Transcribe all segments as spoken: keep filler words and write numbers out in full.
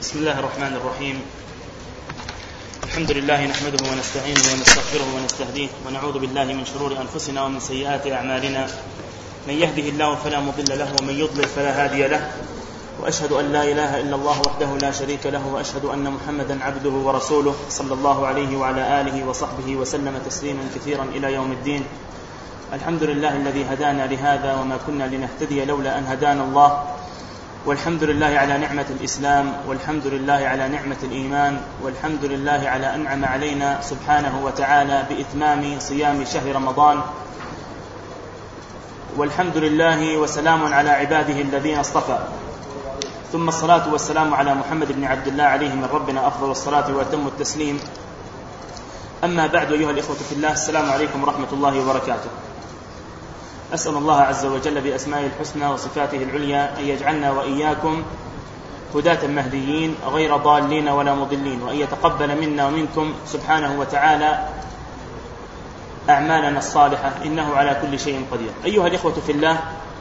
بسم الله الرحمن الرحيم. الحمد لله نحمده ونستعينه ونستغفره ونستهديه ونعوذ بالله من شرور أنفسنا ومن سيئات أعمالنا، من يهده الله فلا مضل له ومن يضلل فلا هادي له، وأشهد أن لا إله إلا الله وحده لا شريك له، وأشهد أن محمدا عبده ورسوله صلى الله عليه وعلى آله وصحبه وسلم تسليما كثيرا إلى يوم الدين. الحمد لله الذي هدانا لهذا وما كنا لنهتدي لولا أن هدانا الله، والحمد لله على نعمة الإسلام، والحمد لله على نعمة الإيمان، والحمد لله على أنعم علينا سبحانه وتعالى بإتمام صيام شهر رمضان، والحمد لله وسلام على عباده الذين اصطفى، ثم الصلاة والسلام على محمد بن عبد الله عليه من ربنا أفضل الصلاة وأتم التسليم. أما بعد، أيها الإخوة في الله، السلام عليكم ورحمة الله وبركاته. أسأل الله عز وجل بأسمائه الحسنى وصفاته العليا أن يجعلنا وإياكم هداة مهديين غير ضالين ولا مضلين، وأن يتقبل منا ومنكم سبحانه وتعالى أعمالنا الصالحة، إنه على كل شيء قدير. أيها الإخوة في الله،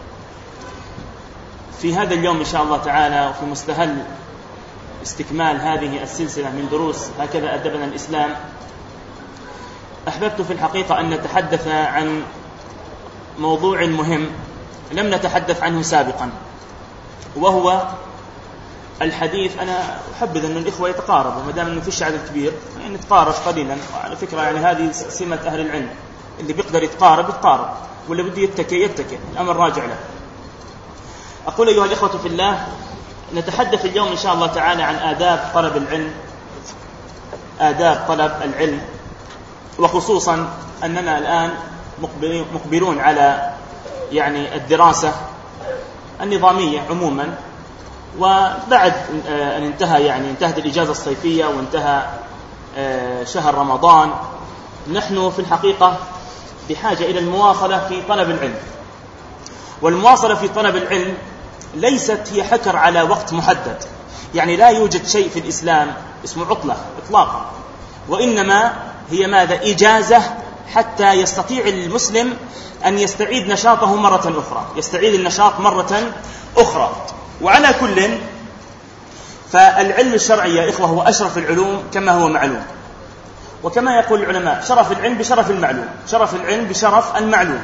في هذا اليوم إن شاء الله تعالى، وفي مستهل استكمال هذه السلسلة من دروس هكذا أدبنا الإسلام، أحببت في الحقيقة أن نتحدث عن موضوع مهم لم نتحدث عنه سابقا، وهو الحديث. أنا أحبذ أن الإخوة يتقاربوا، ما دام أنه فيش عدد كبير يعني نتقارب قليلا. وعلى فكرة يعني هذه سمة أهل العلم، اللي بيقدر يتقارب يتقارب، واللي بده يتكي يتكي، الأمر راجع له. أقول أيها الإخوة في الله، نتحدث اليوم إن شاء الله تعالى عن آداب طلب العلم، آداب طلب العلم، وخصوصا أننا الآن مقبلون على يعني الدراسة النظامية عموما، وبعد أن انتهى يعني انتهت الإجازة الصيفية وانتهى شهر رمضان، نحن في الحقيقة بحاجة إلى المواصلة في طلب العلم. والمواصلة في طلب العلم ليست هي حكر على وقت محدد، يعني لا يوجد شيء في الإسلام اسمه عطلة إطلاقا، وإنما هي ماذا؟ إجازة، حتى يستطيع المسلم أن يستعيد نشاطه مرة أخرى، يستعيد النشاط مرة أخرى. وعلى كل، فالعلم الشرعي يا إخوة هو أشرف العلوم كما هو معلوم، وكما يقول العلماء: شرف العلم بشرف المعلوم، شرف العلم بشرف المعلوم.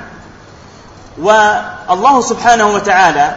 والله سبحانه وتعالى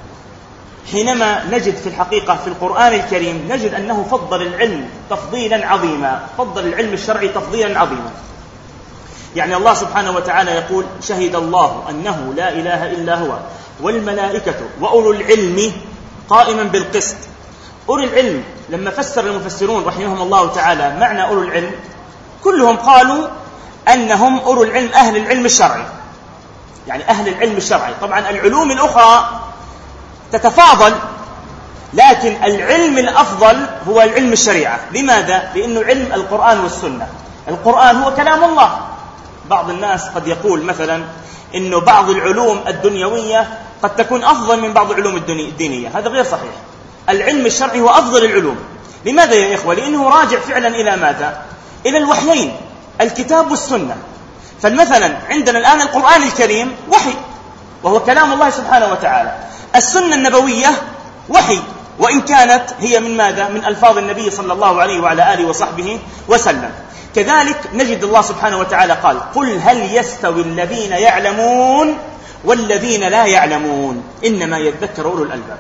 حينما نجد في الحقيقة في القرآن الكريم نجد أنه فضل العلم تفضيلا عظيما، فضل العلم الشرعي تفضيلا عظيما. يعني الله سبحانه وتعالى يقول: شهد الله أنه لا إله إلا هو والملائكة وأولو العلم قائما بالقسط. أولو العلم لما فسر المفسرون رحمهم الله تعالى معنى أولو العلم، كلهم قالوا أنهم أولو العلم أهل العلم الشرعي، يعني أهل العلم الشرعي. طبعا العلوم الأخرى تتفاضل، لكن العلم الأفضل هو العلم الشريعة. لماذا؟ لأنه علم القرآن والسنة. القرآن هو كلام الله. بعض الناس قد يقول مثلا إنه بعض العلوم الدنيوية قد تكون أفضل من بعض العلوم الدينية، هذا غير صحيح. العلم الشرعي هو أفضل العلوم. لماذا يا إخوة؟ لأنه راجع فعلا إلى ماذا؟ إلى الوحيين، الكتاب والسنة. فمثلا عندنا الآن القرآن الكريم وحي، وهو كلام الله سبحانه وتعالى. السنة النبوية وحي، وإن كانت هي من ماذا؟ من ألفاظ النبي صلى الله عليه وعلى آله وصحبه وسلم. كذلك نجد الله سبحانه وتعالى قال: قل هل يستوي الذين يعلمون والذين لا يعلمون إنما يذكر أولو الألباب.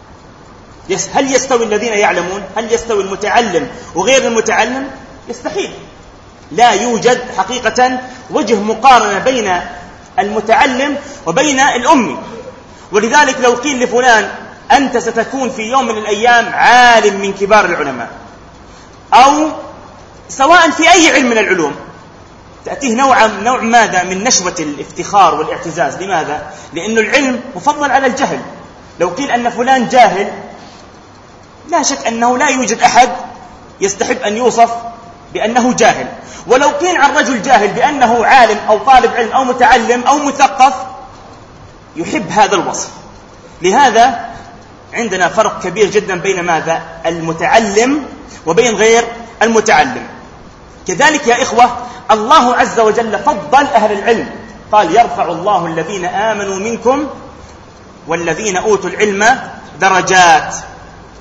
هل يستوي الذين يعلمون؟ هل يستوي المتعلم وغير المتعلم؟ يستحيل. لا يوجد حقيقة وجه مقارنة بين المتعلم وبين الأمي. ولذلك لو قيل لفلان: أنت ستكون في يوم من الأيام عالم من كبار العلماء، أو سواء في أي علم من العلوم، تأتيه نوع نوع ماذا؟ من نشوة الافتخار والاعتزاز. لماذا؟ لأن العلم مفضل على الجهل. لو قيل أن فلان جاهل، لا شك أنه لا يوجد أحد يستحب أن يوصف بأنه جاهل. ولو قيل عن رجل جاهل بأنه عالم أو طالب علم أو متعلم أو مثقف، يحب هذا الوصف. لهذا عندنا فرق كبير جدا بين ماذا؟ المتعلم وبين غير المتعلم. كذلك يا إخوة، الله عز وجل فضل أهل العلم، قال: يرفع الله الذين آمنوا منكم والذين أوتوا العلم درجات.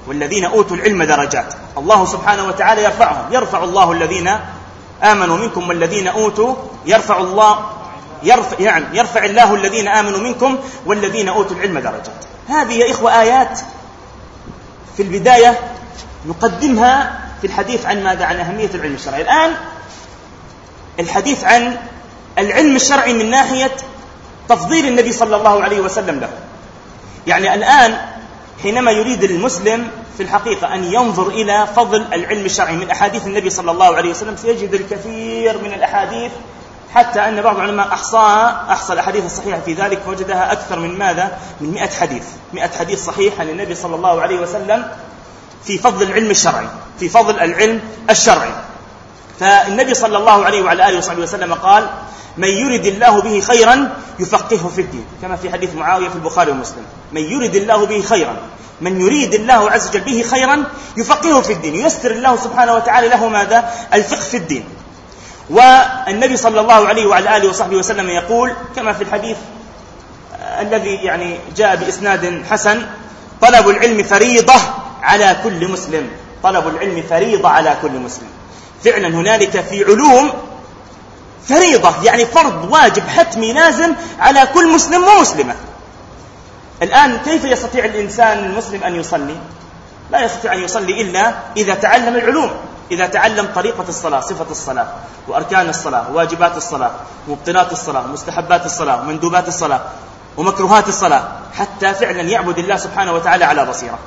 والذين أوتوا العلم درجات. الله سبحانه وتعالى يرفعهم، يرفع الله الذين آمنوا منكم والذين أوتوا يرفع الله يرفع, يعني يرفع الله الذين آمنوا منكم والذين أوتوا العلم درجات. هذه يا إخوة آيات في البداية نقدمها في الحديث عن ماذا؟ عن أهمية العلم الشرعي. الآن الحديث عن العلم الشرعي من ناحية تفضيل النبي صلى الله عليه وسلم له. يعني الآن حينما يريد المسلم في الحقيقة أن ينظر إلى فضل العلم الشرعي من أحاديث النبي صلى الله عليه وسلم سيجد الكثير من الأحاديث، حتى أن بعض العلماء أحصاها أحصى الأحاديث الصحيحة في ذلك وجدها أكثر من ماذا؟ من مئة حديث مئة حديث صحيح عن النبي صلى الله عليه وسلم في فضل العلم الشرعي، في فضل العلم الشرعي. فالنبي صلى الله عليه وعلى آله وصحبه وسلم قال: من يرد الله به خيرا يفقهه في الدين، كما في حديث معاوية في البخاري ومسلم. من يرد الله به خيرا، من يريد الله عز وجل به خيرا يفقهه في الدين، ييسر الله سبحانه وتعالى له ماذا؟ الفقه في الدين. والنبي صلى الله عليه وعلى آله وصحبه وسلم يقول كما في الحديث الذي يعني جاء بإسناد حسن: طلب العلم فريضة على كل مسلم، طلب العلم فريضة على كل مسلم. فعلا هنالك في علوم فريضة، يعني فرض واجب حتمي لازم على كل مسلم ومسلمة. الآن كيف يستطيع الإنسان المسلم أن يصلي؟ لا يستطيع أن يصلي إلا إذا تعلم العلوم، إذا تعلم طريقة الصلاة، صفة الصلاة، وأركان الصلاة، واجبات الصلاة، مبطلات الصلاة، مستحبات الصلاة، مندوبات الصلاة، ومكروهات الصلاة، حتى فعلا يعبد الله سبحانه وتعالى على بصيرة.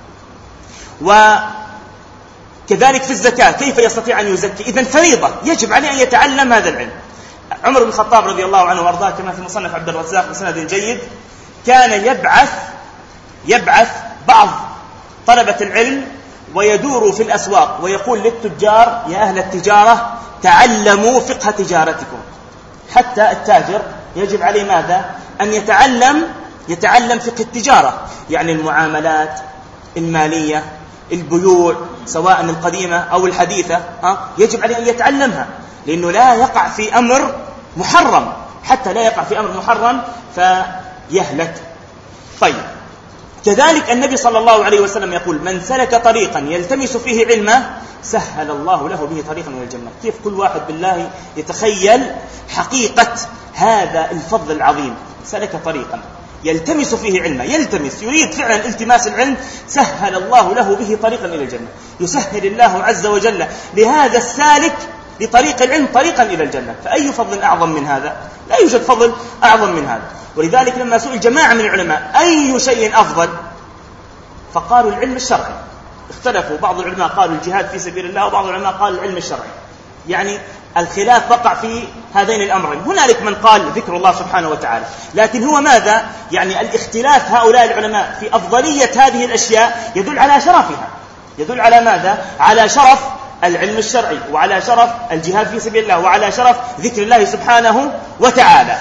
وكذلك في الزكاة كيف يستطيع أن يزكي؟ إذن فريضة يجب عليه أن يتعلم هذا العلم. عمر بن الخطاب رضي الله عنه وارضاه كما في مصنف عبد الرزاق بسند جيد كان يبعث يبعث بعض طلبة العلم ويدور في الأسواق ويقول للتجار: يا أهل التجارة تعلموا فقه تجارتكم. حتى التاجر يجب عليه ماذا؟ أن يتعلم يتعلم فقه التجارة، يعني المعاملات المالية، البيوع سواء القديمة أو الحديثة، يجب عليه أن يتعلمها، لأنه لا يقع في أمر محرم، حتى لا يقع في أمر محرم فيهلك. طيب، كذلك النبي صلى الله عليه وسلم يقول: من سلك طريقا يلتمس فيه علما سهل الله له به طريقا إلى الجنة. كيف كل واحد بالله يتخيل حقيقة هذا الفضل العظيم؟ سلك طريقا يلتمس فيه علما، يلتمس يريد فعلا التماس العلم، سهل الله له به طريقا إلى الجنة. يسهل الله عز وجل لهذا السالك لطريق العلم طريقا إلى الجنة. فأي فضل أعظم من هذا؟ لا يوجد فضل أعظم من هذا. ولذلك لما سئل جماعة من العلماء أي شيء أفضل، فقالوا العلم الشرعي. اختلفوا، بعض العلماء قالوا الجهاد في سبيل الله، وبعض العلماء قالوا العلم الشرعي. يعني الخلاف وقع في هذين الأمرين. هنالك من قال ذكر الله سبحانه وتعالى، لكن هو ماذا؟ يعني الاختلاف هؤلاء العلماء في أفضلية هذه الأشياء يدل على شرفها، يدل على ماذا؟ على شرف العلم الشرعي، وعلى شرف الجهاد في سبيل الله، وعلى شرف ذكر الله سبحانه وتعالى.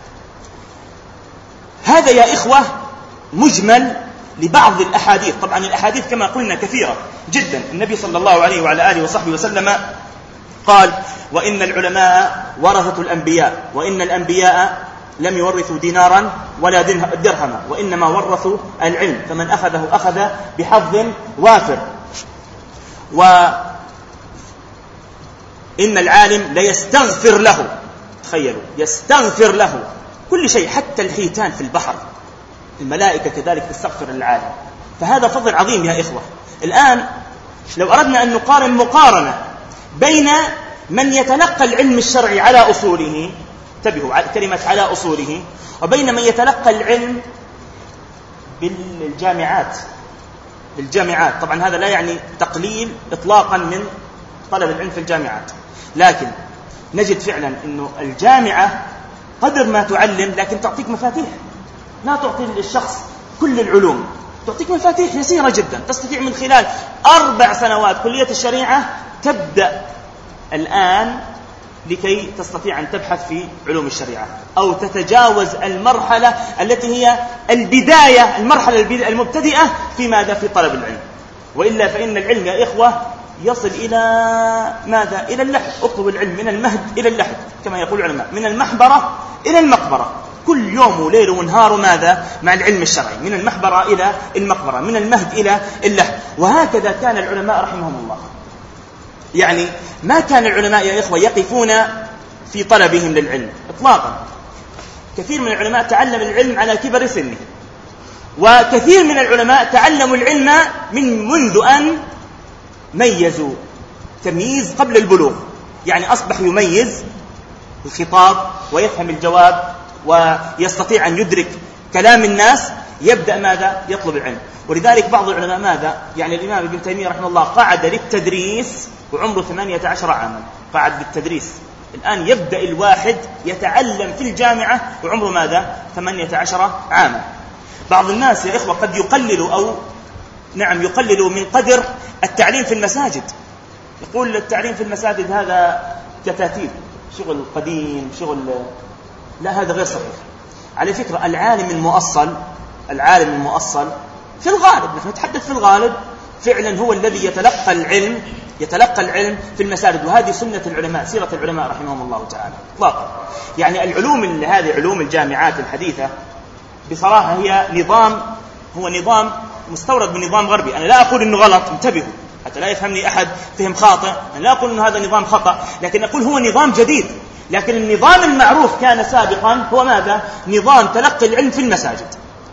هذا يا إخوة مجمل لبعض الأحاديث. طبعا الأحاديث كما قلنا كثيرة جدا. النبي صلى الله عليه وعلى آله وصحبه وسلم قال: وإن العلماء ورثة الأنبياء، وإن الأنبياء لم يورثوا دينارا ولا درهما، وإنما ورثوا العلم، فمن أخذه أخذ بحظ وافر. وإن العالم ليستغفر له، تخيلوا، يستغفر له كل شيء، حتى الحيتان في البحر، الملائكة كذلك تستغفر للعالم. فهذا فضل عظيم يا إخوة. الآن لو أردنا أن نقارن مقارنة بين من يتلقى العلم الشرعي على أصوله، انتبهوا كلمة على أصوله، وبين من يتلقى العلم بالجامعات بالجامعات طبعا هذا لا يعني تقليل إطلاقا من طلب العلم في الجامعات، لكن نجد فعلا أنه الجامعة قدر ما تعلم لكن تعطيك مفاتيح، لا تعطي للشخص كل العلوم، تعطيك مفاتيح يسيرة جدا. تستطيع من خلال أربع سنوات كلية الشريعة تبدأ الآن لكي تستطيع أن تبحث في علوم الشريعة، أو تتجاوز المرحلة التي هي البداية، المرحلة المبتدئة في ماذا؟ في طلب العلم. وإلا فإن العلم يا إخوة يصل إلى ماذا؟ إلى اللحد. اطلب العلم من المهد إلى اللحد، كما يقول العلماء، من المحبرة إلى المقبرة. كل يوم وليل ونهار ماذا؟ مع العلم الشرعي، من المحبرة إلى المقبرة، من المهد إلى اللحد. وهكذا كان العلماء رحمهم الله. يعني ما كان العلماء يا إخوة يقفون في طلبهم للعلم إطلاقا. كثير من العلماء تعلم العلم على كبر سنه، وكثير من العلماء تعلموا العلم من منذ أن ميزوا تمييز قبل البلوغ، يعني أصبح يميز الخطاب ويفهم الجواب ويستطيع أن يدرك كلام الناس، يبدأ ماذا؟ يطلب العلم. ولذلك بعض العلماء ماذا؟ يعني الإمام ابن تيمية رحمه الله قعد للتدريس وعمره ثمانية عشر عاما، قعد للتدريس. الآن يبدأ الواحد يتعلم في الجامعة وعمره ماذا؟ ثمانية عشر عاما. بعض الناس يا إخوة قد يقللوا أو نعم يقللوا من قدر التعليم في المساجد، يقول التعليم في المساجد هذا كتاتيب، شغل قديم، شغل. لا، هذا غير صحيح. على فكرة العالم المؤصل، العالم المؤصل في الغالب، نحن نتحدث في الغالب، فعلا هو الذي يتلقى العلم يتلقى العلم في المساجد. وهذه سنة العلماء، سيرة العلماء رحمهم الله تعالى اطلاقا. يعني العلوم اللي هذه علوم الجامعات الحديثة بصراحة هي نظام، هو نظام مستورد من نظام غربي. أنا لا أقول إنه غلط، انتبهوا حتى لا يفهمني أحد فهم خاطئ، أنا لا أقول إنه هذا نظام خطأ، لكن أقول هو نظام جديد. لكن النظام المعروف كان سابقا هو ماذا؟ نظام تلقي العلم في المساجد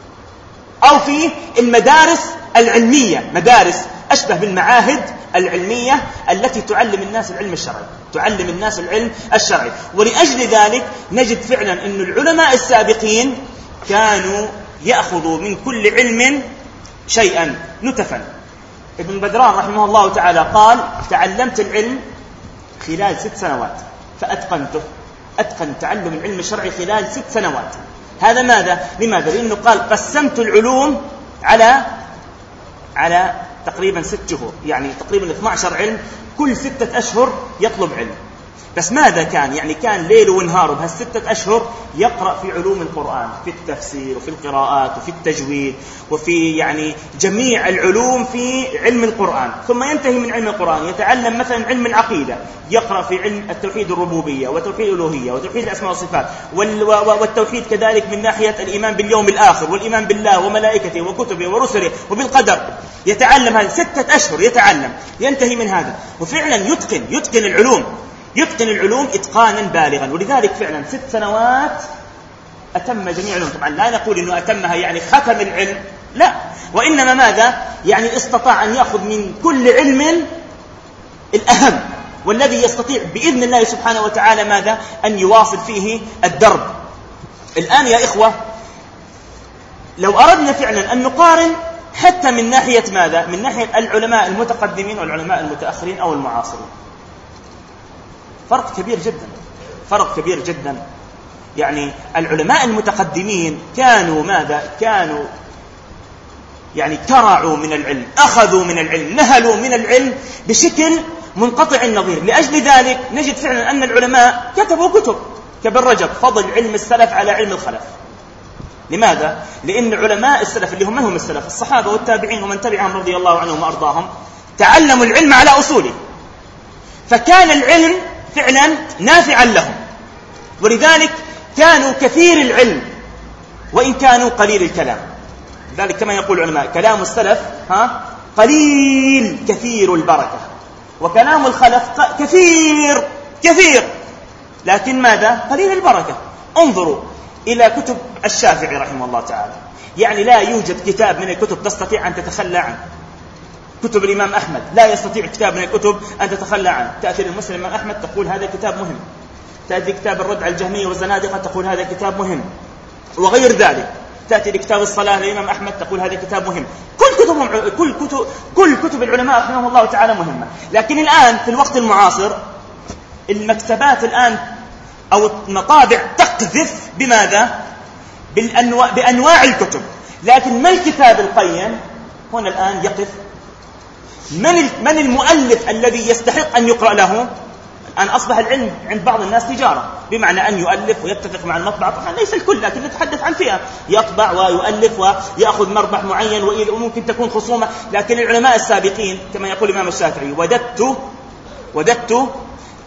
أو في المدارس العلمية، مدارس أشبه بالمعاهد العلمية التي تعلم الناس العلم الشرعي، تعلم الناس العلم الشرعي. ولأجل ذلك نجد فعلا أن العلماء السابقين كانوا يأخذوا من كل علم شيئا نتفا. ابن بدران رحمه الله تعالى قال: تعلمت العلم خلال ست سنوات فأتقنته. أتقن تعلم العلم الشرعي خلال ست سنوات. هذا ماذا؟ لماذا؟ لأنه قال: قسمت العلوم على على تقريبا ست شهور، يعني تقريبا اثني عشر علم، كل ستة أشهر يطلب علم. بس ماذا كان؟ يعني كان ليل ونهار بهالستة أشهر يقرأ في علوم القرآن، في التفسير وفي القراءات وفي التجويد وفي يعني جميع العلوم في علم القرآن. ثم ينتهي من علم القرآن يتعلم مثلا علم العقيدة، يقرأ في علم التوحيد الربوبية وتوحيد الألوهية وتوحيد الأسماء والصفات والتوحيد كذلك من ناحية الإيمان باليوم الآخر والإيمان بالله وملائكته وكتبه ورسله وبالقدر. يتعلم هذه ستة أشهر يتعلم، ينتهي من هذا وفعلا يتقن يتقن العلوم يتقن العلوم إتقانا بالغا. ولذلك فعلا ست سنوات أتم جميع العلوم. طبعا لا نقول إنه أتمها يعني ختم العلم، لا، وإنما ماذا؟ يعني استطاع أن يأخذ من كل علم الأهم والذي يستطيع بإذن الله سبحانه وتعالى ماذا؟ أن يواصل فيه الدرب. الآن يا إخوة لو أردنا فعلا أن نقارن حتى من ناحية ماذا؟ من ناحية العلماء المتقدمين والعلماء المتأخرين أو المعاصرين، فرق كبير جدا، فرق كبير جدا. يعني العلماء المتقدمين كانوا ماذا؟ كانوا يعني كرعوا من العلم، أخذوا من العلم، نهلوا من العلم بشكل منقطع النظير. لأجل ذلك نجد فعلا أن العلماء كتبوا كتب كابن رجب فضل علم السلف على علم الخلف. لماذا؟ لأن علماء السلف اللي هم من هم السلف؟ الصحابة والتابعين ومن تبعهم رضي الله عنهم وأرضاهم، تعلموا العلم على أصوله، فكان العلم فعلا نافعا لهم. ولذلك كانوا كثير العلم وإن كانوا قليل الكلام. لذلك كما يقول العلماء: كلام السلف ها قليل كثير البركة، وكلام الخلف كثير كثير لكن ماذا؟ قليل البركة. انظروا إلى كتب الشافعي رحمه الله تعالى، يعني لا يوجد كتاب من الكتب تستطيع أن تتخلى عنه. كتب الإمام أحمد لا يستطيع كتاب من الكتب أن تتخلى عنه. تأتي للمسلم الإمام أحمد تقول هذا كتاب مهم، تأتي كتاب الرد على الجهمية والزنادقة تقول هذا كتاب مهم، وغير ذلك. تأتي لكتاب الصلاة للإمام أحمد تقول هذا كتاب مهم. كل كتب كل كتب كل كتب العلماء رحمهم الله تعالى مهمة. لكن الآن في الوقت المعاصر المكتبات الآن أو المطابع تقذف بماذا؟ بالأنواع بأنواع الكتب، لكن ما الكتاب القيم؟ هنا الآن يقف من من المؤلف الذي يستحق أن يقرأ له؟ الآن أصبح العلم عند بعض الناس تجارة، بمعنى أن يؤلف ويتفق مع المطبعة. طبعا ليس الكل، لكن نتحدث عن فئة يطبع ويؤلف ويأخذ مربح معين وممكن تكون خصومة. لكن العلماء السابقين كما يقول الإمام الشافعي: وددت وددت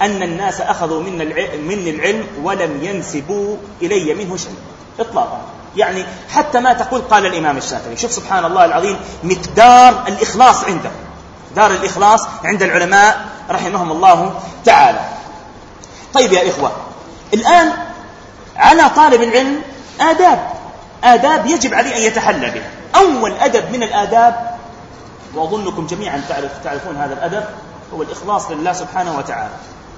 أن الناس أخذوا من من العلم ولم ينسبوا إلي منه شيء إطلاقا. يعني حتى ما تقول قال الإمام الشافعي. شوف سبحان الله العظيم مقدار الإخلاص عنده، دار الإخلاص عند العلماء رحمهم الله تعالى. طيب يا إخوة، الآن على طالب العلم آداب آداب يجب عليه أن يتحلى بها. أول أدب من الآداب، وأظنكم جميعا تعرف تعرفون هذا الأدب، هو الإخلاص لله سبحانه وتعالى.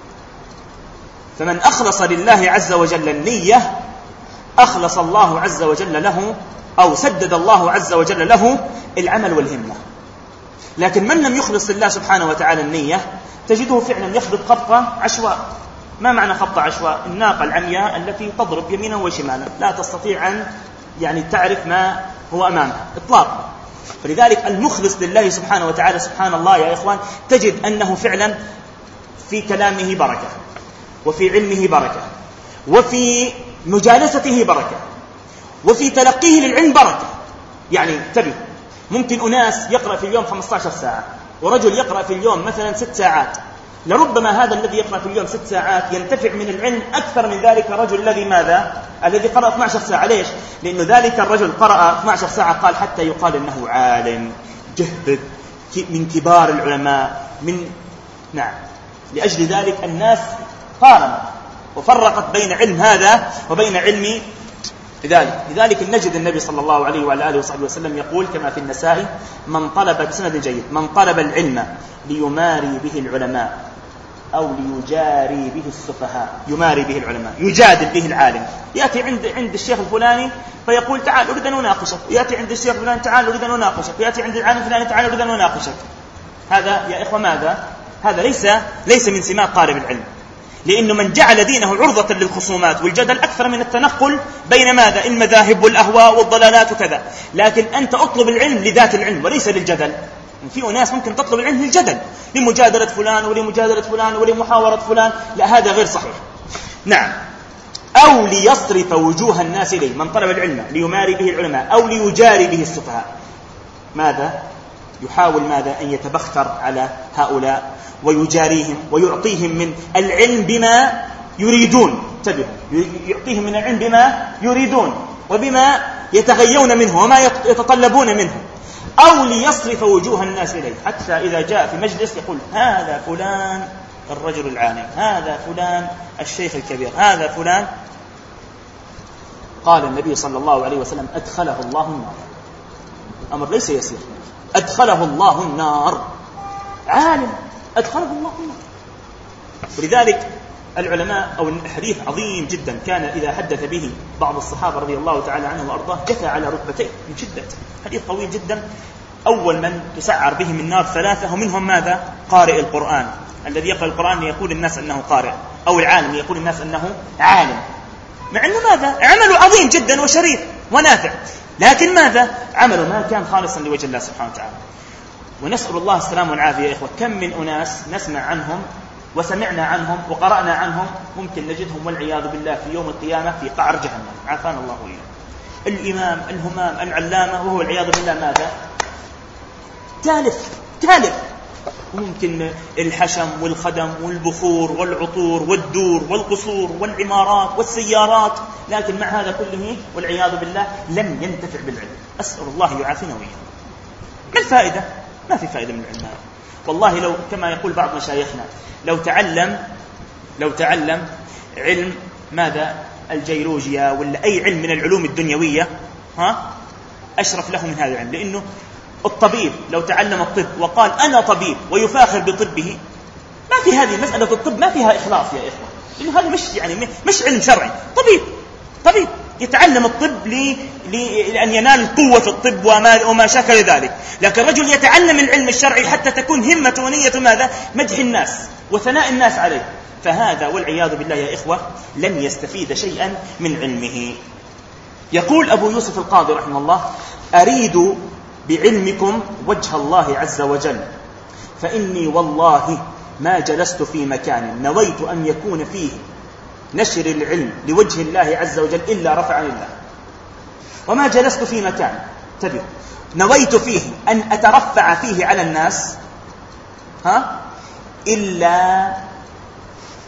فمن أخلص لله عز وجل النية أخلص الله عز وجل له، أو سدد الله عز وجل له العمل والهمة. لكن من لم يخلص لله سبحانه وتعالى النية تجده فعلا يخبط خبطة عشواء. ما معنى خبطة عشواء؟ الناقة العمياء التي تضرب يمينا وشمالا لا تستطيع أن يعني تعرف ما هو أمامها إطلاقا. فلذلك المخلص لله سبحانه وتعالى سبحان الله يا إخوان تجد أنه فعلا في كلامه بركة، وفي علمه بركة، وفي مجالسته بركة، وفي تلقيه للعلم بركة. يعني تبي ممكن أناس يقرأ في اليوم خمسة عشر ساعة، ورجل يقرأ في اليوم مثلا ست ساعات. لربما هذا الذي يقرأ في اليوم ست ساعات ينتفع من العلم أكثر من ذلك الرجل الذي ماذا؟ الذي قرأ اثنتي عشرة ساعة. ليش؟ لأنه ذلك الرجل قرأ اثنتي عشرة ساعة قال حتى يقال أنه عالم جهبذ من كبار العلماء من نعم. لأجل ذلك الناس قارنت وفرقت بين علم هذا وبين علم ذلك. لذلك نجد النبي صلى الله عليه وعلى آله وصحبه وسلم يقول كما في النسائي: من طلب بسند جيد من طلب العلم ليماري به العلماء أو ليجاري به السفهاء. يماري به العلماء، يجادل به العالم. يأتي عند عند الشيخ الفلاني فيقول تعال أريد أن أناقشك، يأتي عند الشيخ الفلاني تعال أريد أن أناقشك، يأتي عند العالم الفلاني تعال أريد أن أناقشك. هذا يا إخوة ماذا؟ هذا ليس ليس من سمات طالب العلم. لأنه من جعل دينه عرضة للخصومات والجدل أكثر من التنقل بين ماذا؟ المذاهب والأهواء والضلالات وكذا. لكن أنت أطلب العلم لذات العلم وليس للجدل. في ناس ممكن تطلب العلم للجدل، لمجادلة فلان ولمجادلة فلان ولمحاورة فلان. لا، هذا غير صحيح. نعم. أو ليصرف وجوه الناس إليه. من طلب العلم ليماري به العلماء أو ليجاري به السفهاء. ماذا؟ يحاول ماذا؟ أن يتبختر على هؤلاء ويجاريهم ويعطيهم من العلم بما يريدون. انتبهوا، يعطيهم من العلم بما يريدون وبما يتغيون منه وما يتطلبون منه. أو ليصرف وجوه الناس إليه، حتى إذا جاء في مجلس يقول هذا فلان الرجل العالم، هذا فلان الشيخ الكبير، هذا فلان. قال النبي صلى الله عليه وسلم: أدخله الله النار. أمر ليس يسير. أدخله الله النار. عالم أدخله الله النار. ولذلك العلماء أو الحديث عظيم جدا، كان إذا حدث به بعض الصحابة رضي الله تعالى عنهم وأرضاه جثى على ركبتيه من شدة. حديث طويل جدا. أول من تسعر بهم النار ثلاثة، ومنهم ماذا؟ قارئ القرآن، الذي يقرأ القرآن ليقول الناس أنه قارئ، أو العالم ليقول الناس أنه عالم، مع أنه ماذا؟ عمله عظيم جدا وشريف ونافع، لكن ماذا؟ عمله ما كان خالصا لوجه الله سبحانه وتعالى. ونسأل الله السلام والعافية يا إخوة. كم من أناس نسمع عنهم وسمعنا عنهم وقرأنا عنهم ممكن نجدهم والعياذ بالله في يوم القيامة في قعر جهنم، عافانا الله إياه. الإمام الهمام العلامة، وهو العياذ بالله ماذا؟ تالف تالف. وممكن الحشم والخدم والبخور والعطور والدور والقصور والعمارات والسيارات، لكن مع هذا كله والعياذ بالله لم ينتفع بالعلم. أسأل الله يعافينا وإياه. ما الفائدة؟ ما في فائدة من العلم هذا. والله لو كما يقول بعض مشايخنا لو تعلم لو تعلم علم ماذا؟ الجيولوجيا ولا أي علم من العلوم الدنيوية، ها أشرف له من هذا العلم. لأنه الطبيب لو تعلم الطب وقال أنا طبيب ويفاخر بطبه، ما في هذه مسألة الطب ما فيها إخلاص يا إخوة، لأنه هذا مش يعني مش علم شرعي. طبيب طبيب يتعلم الطب لي لأن ينال قوة في الطب وما, وما شاكل ذلك. لكن رجل يتعلم العلم الشرعي حتى تكون همة ونية ماذا؟ مدح الناس وثناء الناس عليه، فهذا والعياذ بالله يا إخوة لن يستفيد شيئا من علمه. يقول أبو يوسف القاضي رحمه الله: أريد بعلمكم وجه الله عز وجل، فإني والله ما جلست في مكان نويت أن يكون فيه نشر العلم لوجه الله عز وجل إلا رفعني الله. وما جلست في مكان تبه نويت فيه أن أترفع فيه على الناس ها إلا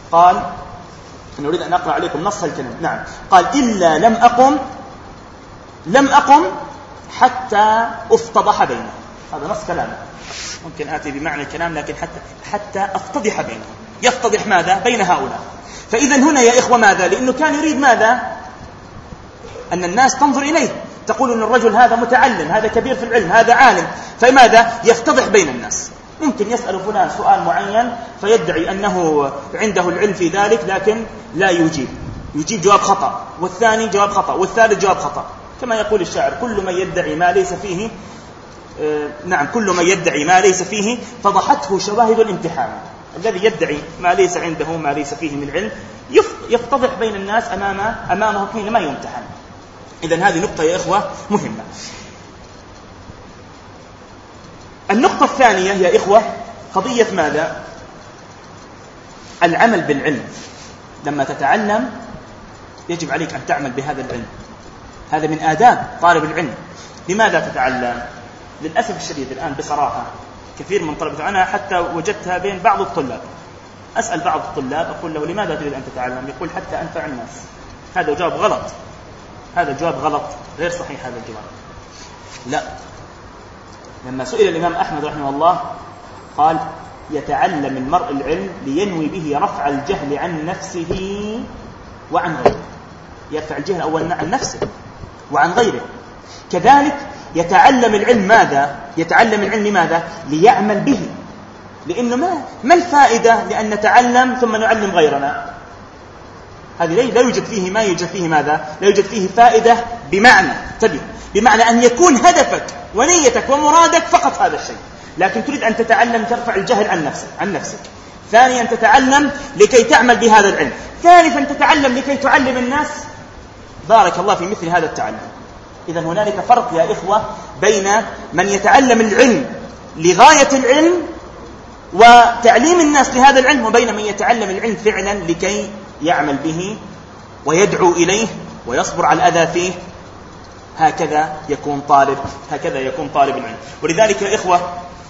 قال أنا أريد أن أقرأ عليكم نص الكلام. نعم قال إلا لم أقم لم أقم حتى أفتضح بينهم. هذا نص كلامه، ممكن آتي بمعنى الكلام لكن حتى حتى أفتضح بينهم. يفتضح ماذا؟ بين هؤلاء. فإذا هنا يا إخوة ماذا؟ لأنه كان يريد ماذا؟ أن الناس تنظر إليه، تقول أن الرجل هذا متعلم، هذا كبير في العلم، هذا عالم، فماذا؟ يفتضح بين الناس. ممكن يسأل فلان سؤال معين فيدعي أنه عنده العلم في ذلك لكن لا يجيب، يجيب جواب خطأ، والثاني جواب خطأ، والثالث جواب خطأ. كما يقول الشاعر كل من يدعي ما ليس فيه آه نعم كل من يدعي ما ليس فيه فضحته شواهد الامتحان. الذي يدعي ما ليس عنده ما ليس فيه من علم يفتضح بين الناس أمام أمامه حينما يمتحن. إذن هذه نقطة يا إخوة مهمة. النقطة الثانية يا إخوة قضية ماذا؟ العمل بالعلم. لما تتعلم يجب عليك أن تعمل بهذا العلم، هذا من آداب طالب العلم. لماذا تتعلم؟ للأسف الشديد الآن بصراحة كثير من طلبة، أنا حتى وجدتها بين بعض الطلاب، أسأل بعض الطلاب أقول له لماذا تريد أن تتعلم؟ يقول حتى أنفع الناس. هذا جواب غلط، هذا جواب غلط، غير صحيح هذا الجواب. لا، لما سئل الإمام أحمد رحمه الله قال يتعلم المرء العلم لينوي به رفع الجهل عن نفسه وعن غيره. يرفع الجهل أولا عن نفسه وعن غيره. كذلك يتعلم العلم ماذا؟ يتعلم العلم لماذا؟ ليعمل به. لأنه ما, ما الفائدة لأن نتعلم ثم نعلم غيرنا؟ هذه لا يوجد فيه ما يوجد فيه ماذا؟ لا يوجد فيه فائدة بمعنى تبي بمعنى أن يكون هدفك ونيتك ومرادك فقط هذا الشيء، لكن تريد أن تتعلم ترفع الجهل عن نفسك عن نفسك. ثانيا تتعلم لكي تعمل بهذا العلم. ثالثا تتعلم لكي تعلم الناس. بارك الله في مثل هذا التعلم. إذن هنالك فرق يا إخوة بين من يتعلم العلم لغاية العلم وتعليم الناس لهذا العلم، وبين من يتعلم العلم فعلا لكي يعمل به ويدعو إليه ويصبر على الأذى فيه. هكذا يكون طالب هكذا يكون طالب العلم. ولذلك يا إخوة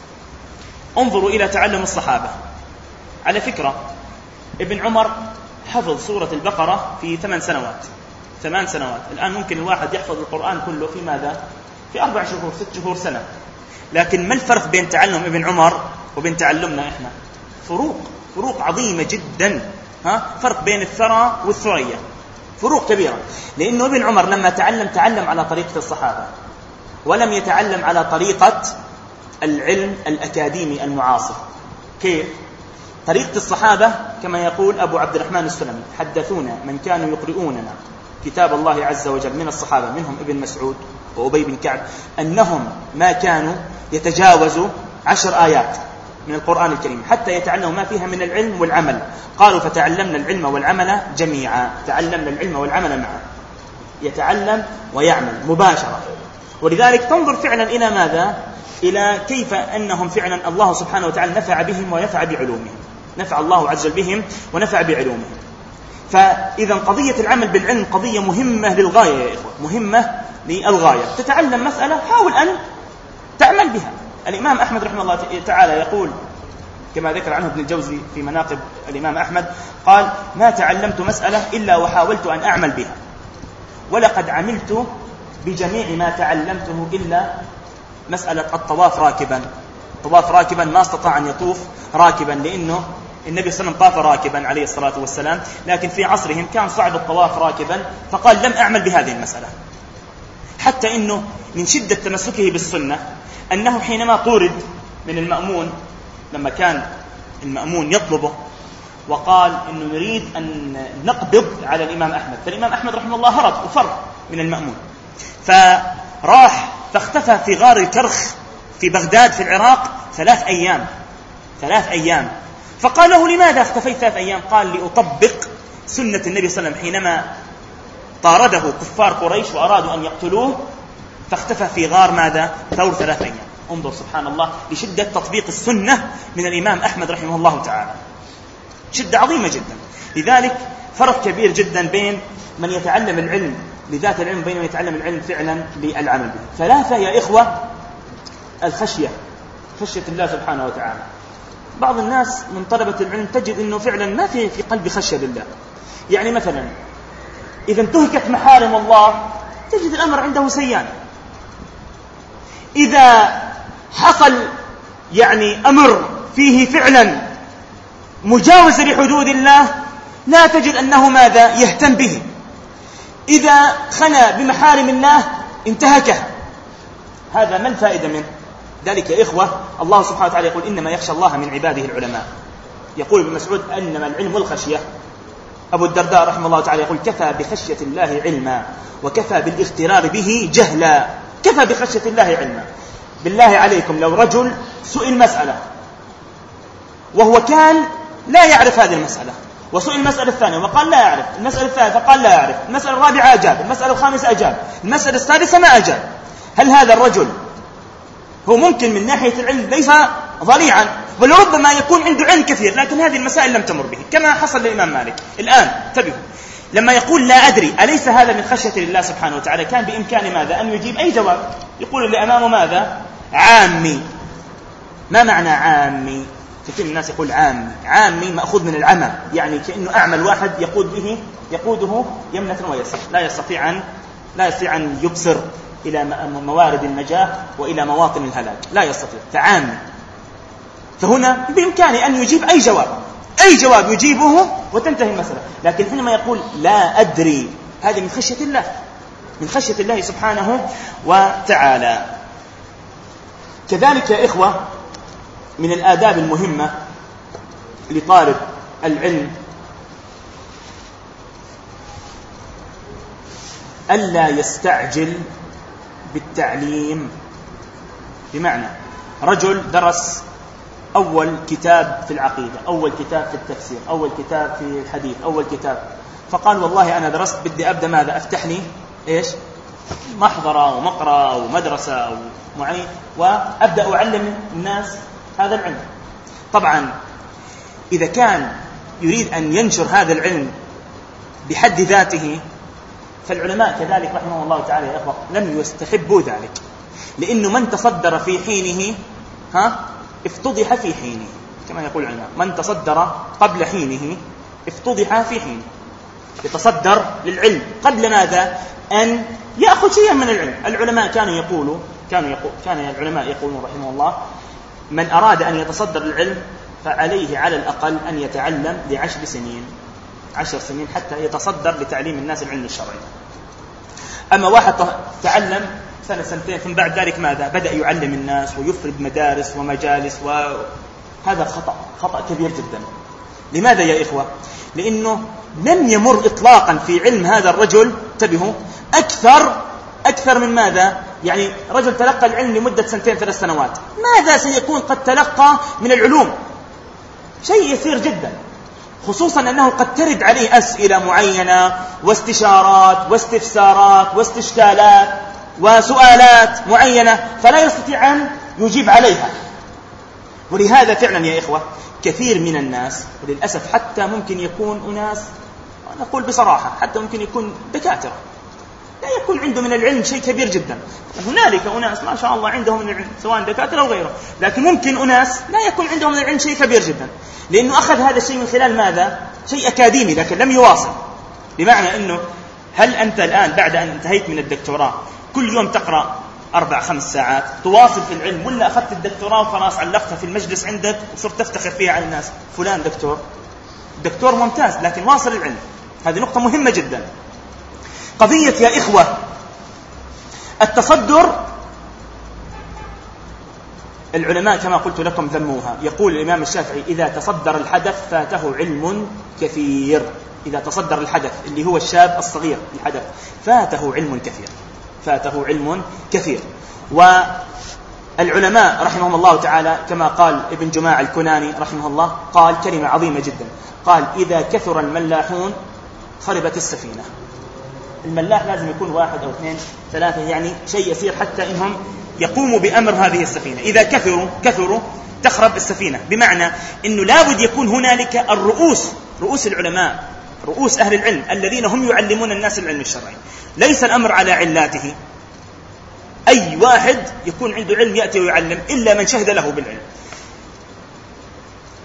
انظروا إلى تعلم الصحابة. على فكرة ابن عمر حفظ سورة البقرة في ثمان سنوات ثمان سنوات. الآن ممكن الواحد يحفظ القرآن كله في ماذا؟ في أربع شهور ست شهور سنة. لكن ما الفرق بين تعلم ابن عمر وبين تعلمنا إحنا؟ فروق فروق عظيمة جدا. ها؟ فرق بين الثرى والثريا، فروق كبيرة. لأنه ابن عمر لما تعلم تعلم على طريقة الصحابة، ولم يتعلم على طريقة العلم الأكاديمي المعاصر. كيف؟ طريقة الصحابة كما يقول أبو عبد الرحمن السلمي حدثونا من كانوا يقرؤوننا كتاب الله عز وجل من الصحابة منهم ابن مسعود وأبي بن كعب أنهم ما كانوا يتجاوزوا عشر آيات من القرآن الكريم حتى يتعلموا ما فيها من العلم والعمل. قالوا فتعلمنا العلم والعمل جميعا. تعلمنا العلم والعمل معا، يتعلم ويعمل مباشرة. ولذلك تنظر فعلا إلى ماذا؟ إلى كيف أنهم فعلا الله سبحانه وتعالى نفع بهم ونفع بعلومهم، نفع الله عز وجل بهم ونفع بعلومهم. فإذا قضية العمل بالعلم قضية مهمة للغاية يا إخوة، مهمة للغاية. تتعلم مسألة حاول أن تعمل بها. الإمام أحمد رحمه الله تعالى يقول كما ذكر عنه ابن الجوزي في مناقب الإمام أحمد قال ما تعلمت مسألة إلا وحاولت أن أعمل بها، ولقد عملت بجميع ما تعلمته إلا مسألة الطواف راكبا. الطواف راكبا ما استطاع أن يطوف راكبا لأنه النبي صلى الله عليه وسلم طاف راكبا عليه الصلاة والسلام، لكن في عصرهم كان صعب الطواف راكبا، فقال لم أعمل بهذه المسألة. حتى إنه من شدة تمسكه بالسنة أنه حينما طورد من المأمون، لما كان المأمون يطلبه وقال إنه نريد أن نقبض على الإمام أحمد، فالإمام أحمد رحمه الله هرب وفر من المأمون، فراح فاختفى في غار الكرخ في بغداد في العراق ثلاث أيام ثلاث أيام فقال له لماذا اختفيت ثلاث أيام؟ قال لأطبق سنة النبي صلى الله عليه وسلم حينما طارده كفار قريش وأرادوا أن يقتلوه، فاختفى في غار ماذا؟ ثور ثلاث أيام. انظر سبحان الله لشدة تطبيق السنة من الإمام أحمد رحمه الله تعالى، شدة عظيمة جدا. لذلك فرق كبير جدا بين من يتعلم العلم لذات العلم وبين من يتعلم العلم فعلا للعمل به. ثلاثة يا إخوة: الخشية، خشية الله سبحانه وتعالى. بعض الناس من طلبة العلم تجد أنه فعلا ما في في قلب خشية لله. يعني مثلا إذا انتهكت محارم الله تجد الأمر عنده سيان. إذا حصل يعني أمر فيه فعلا مجاوز لحدود الله لا تجد أنه ماذا يهتم به. إذا خنا بمحارم الله انتهكها. هذا ما الفائدة منه؟ ذلك يا إخوة الله سبحانه وتعالى يقول إنما يخشى الله من عباده العلماء. يقول ابن مسعود إنما العلم والخشية. أبو الدرداء رحمه الله تعالى يقول كفى بخشية الله علما وكفى بالاغترار به جهلا. كفى بخشية الله علما. بالله عليكم لو رجل سئل مسألة وهو كان لا يعرف هذه المسألة، وسئل المسألة الثانية وقال لا يعرف، المسألة الثالثة قال لا يعرف، المسألة الرابعة أجاب، المسألة الخامسة أجاب، المسألة السادسة ما أجاب، هل هذا الرجل هو ممكن من ناحية العلم ليس ضليعا، ولربما يكون عنده علم كثير لكن هذه المسائل لم تمر به، كما حصل للإمام مالك. الآن انتبهوا، لما يقول لا أدري أليس هذا من خشية الله سبحانه وتعالى؟ كان بإمكان ماذا أن يجيب أي جواب، يقول اللي أمامه ماذا؟ عامي. ما معنى عامي؟ كثير من الناس يقول عامي، عامي مأخوذ من العمى، يعني كأنه أعمى الواحد يقود به يقوده يمنة ويسر، لا يستطيع أن لا يستطيع أن يبصر إلى موارد النجاة وإلى مواطن الهلاك، لا يستطيع، فعامي. فهنا بإمكانه أن يجيب أي جواب، أي جواب يجيبه وتنتهي المسألة. لكن حينما يقول لا أدري هذه من خشية الله، من خشية الله سبحانه وتعالى. كذلك يا إخوة من الآداب المهمة لطالب العلم ألا يستعجل بالتعليم. بمعنى رجل درس أول كتاب في العقيدة، أول كتاب في التفسير، أول كتاب في الحديث، أول كتاب، فقال والله أنا درست بدي أبدأ ماذا أفتح لي إيش محضرة ومقرأ ومدرسة أو معين وأبدأ أعلم الناس هذا العلم. طبعا إذا كان يريد أن ينشر هذا العلم بحد ذاته فالعلماء كذلك رحمه الله تعالى يا أخوة لم يستحبوا ذلك، لأنه من تصدر في حينه ها افتضح في حينه، كما يقول العلماء من تصدر قبل حينه افتضح في حينه. يتصدر للعلم قبل ماذا؟ أن يأخذ شيئا من العلم. العلماء كانوا يقولوا كانوا يقول كان العلماء يقولون رحمه الله من أراد أن يتصدر للعلم فعليه على الأقل أن يتعلم لعشر سنين عشر سنين حتى يتصدر لتعليم الناس العلم الشرعي. أما واحد تعلم سنة سنتين ثم بعد ذلك ماذا؟ بدأ يعلم الناس ويفرد مدارس ومجالس، وهذا خطأ خطأ كبير جدا. لماذا يا إخوة؟ لأنه لم يمر إطلاقا في علم هذا الرجل انتبهوا أكثر أكثر من ماذا؟ يعني رجل تلقى العلم لمدة سنتين ثلاث سنوات، ماذا سيكون قد تلقى من العلوم؟ شيء يسير جدا، خصوصا أنه قد ترد عليه أسئلة معينة واستشارات واستفسارات واستشكالات وسؤالات معينة فلا يستطيع أن يجيب عليها. ولهذا فعلا يا إخوة كثير من الناس وللأسف حتى ممكن يكون أناس، نقول بصراحة حتى ممكن يكون دكاترة لا يكون عنده من العلم شيء كبير جدا. هنالك أناس ما شاء الله عندهم من العلم سواء دكاترة أو غيره، لكن ممكن أناس لا يكون عندهم من العلم شيء كبير جدا، لأنه أخذ هذا الشيء من خلال ماذا؟ شيء أكاديمي لكن لم يواصل. بمعنى أنه هل أنت الآن بعد أن انتهيت من الدكتوراه كل يوم تقرأ أربع خمس ساعات تواصل في العلم، ولا أخذت الدكتوراه وخلاص علقتها في المجلس عندك وصرت تفتخر فيها على الناس فلان دكتور دكتور ممتاز لكن واصل العلم؟ هذه نقطة مهمة جدا. قضية يا إخوة التصدر العلماء كما قلت لكم ذموها. يقول الإمام الشافعي إذا تصدر الحدث فاته علم كثير. إذا تصدر الحدث اللي هو الشاب الصغير الحدث فاته علم كثير فاته علم كثير. والعلماء رحمهم الله تعالى كما قال ابن جماع الكناني رحمه الله قال كلمة عظيمة جدا، قال إذا كثر الملاحون خربت السفينة. الملاح لازم يكون واحد أو اثنين ثلاثة، يعني شيء يسير حتى إنهم يقوموا بأمر هذه السفينة. إذا كثروا كثروا تخرب السفينة، بمعنى أنه لابد يكون هنالك الرؤوس رؤوس العلماء رؤوس أهل العلم الذين هم يعلمون الناس العلم الشرعي. ليس الأمر على علاته، أي واحد يكون عنده علم يأتي ويعلم إلا من شهد له بالعلم.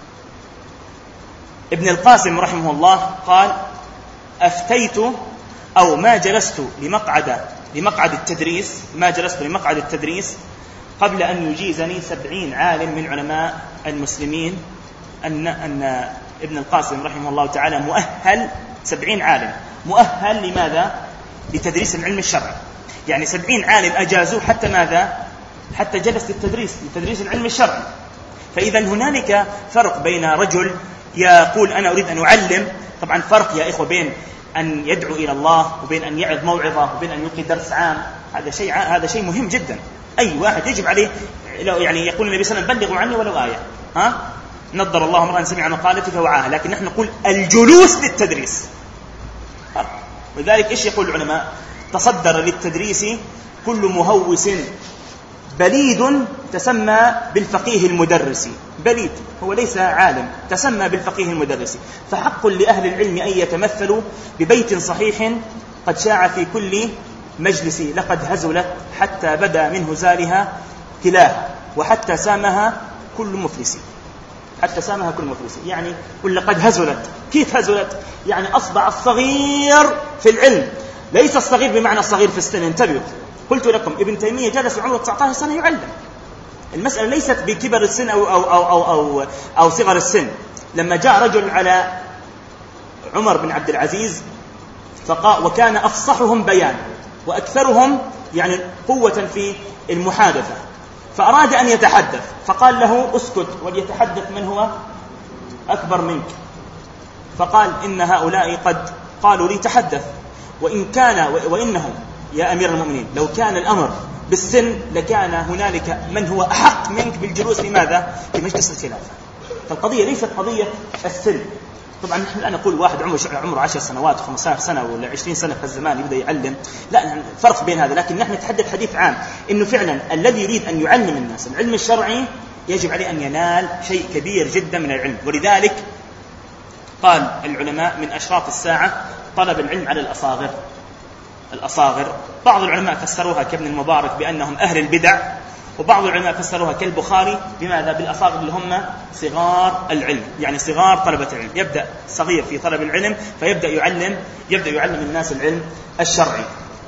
ابن القاسم رحمه الله قال: أفتيت أو ما جلست لمقعد لمقعد التدريس ما جلست لمقعد التدريس قبل أن يجيزني سبعين عالم من علماء المسلمين أن أن ابن القاسم رحمه الله تعالى مؤهل سبعين عالم مؤهل لماذا؟ لتدريس العلم الشرعي. يعني سبعين عالم أجازوه حتى ماذا؟ حتى جلس للتدريس لتدريس العلم الشرعي. فإذا هنالك فرق بين رجل يقول أنا أريد أن أعلم. طبعا فرق يا إخوة بين أن يدعو إلى الله وبين أن يعظ موعظة وبين أن يلقي درس عام. هذا شيء هذا شيء مهم جدا. أي واحد يجب عليه، يعني يقول النبي صلى الله عليه وسلم: بلغوا عني ولو آية. ها نضر الله امرأ سمع مقالتي فوعاها. لكن نحن نقول الجلوس للتدريس. ولذلك إيش يقول العلماء؟ تصدر للتدريس كل مهوس بليد تسمى بالفقيه المدرس. بليد هو ليس عالم، تسمى بالفقيه المدرس. فحق لأهل العلم أن يتمثلوا ببيت صحيح قد شاع في كل مجلس: لقد هزلت حتى بدا من هزالها كلاها، وحتى سامها كل مفلس. حتى سامها كل مفلس يعني قل لقد هزلت. كيف هزلت؟ يعني أصبع الصغير في العلم، ليس الصغير بمعنى الصغير في السن. انتبهوا، قلت لكم ابن تيمية جلس عمره تسعة عشر سنة يعلم. المسألة ليست بكبر السن أو, أو, أو, أو, أو, أو صغر السن. لما جاء رجل على عمر بن عبد العزيز فقال، وكان أفصحهم بيانا وأكثرهم يعني قوة في المحادثة، فأراد أن يتحدث فقال له: اسكت وليتحدث من هو أكبر منك. فقال: إن هؤلاء قد قالوا لي تحدث، وإن كان وإنهم يا أمير المؤمنين لو كان الأمر بالسن لكان هنالك من هو أحق منك بالجلوس لماذا؟ في مجلس الخلافة. فالقضية ليست قضية السن. طبعا نحن الآن نقول واحد عمره عمره عشر سنوات وخمسة عشر سنة ولا عشرين سنة في الزمان يبدأ يعلم، لا فرق بين هذا. لكن نحن نتحدث حديث عام، إنه فعلا الذي يريد أن يعلم الناس العلم الشرعي يجب عليه أن ينال شيء كبير جدا من العلم. ولذلك قال العلماء: من أشراط الساعة طلب العلم على الأصاغر. الأصاغر بعض العلماء فسروها كابن المبارك بأنهم أهل البدع، وبعض العلماء فسروها كالبخاري بماذا؟ بالأصاغر اللي هم صغار العلم، يعني صغار طلبة العلم. يبدأ صغير في طلب العلم فيبدأ يعلم يبدأ يعلم الناس العلم الشرعي.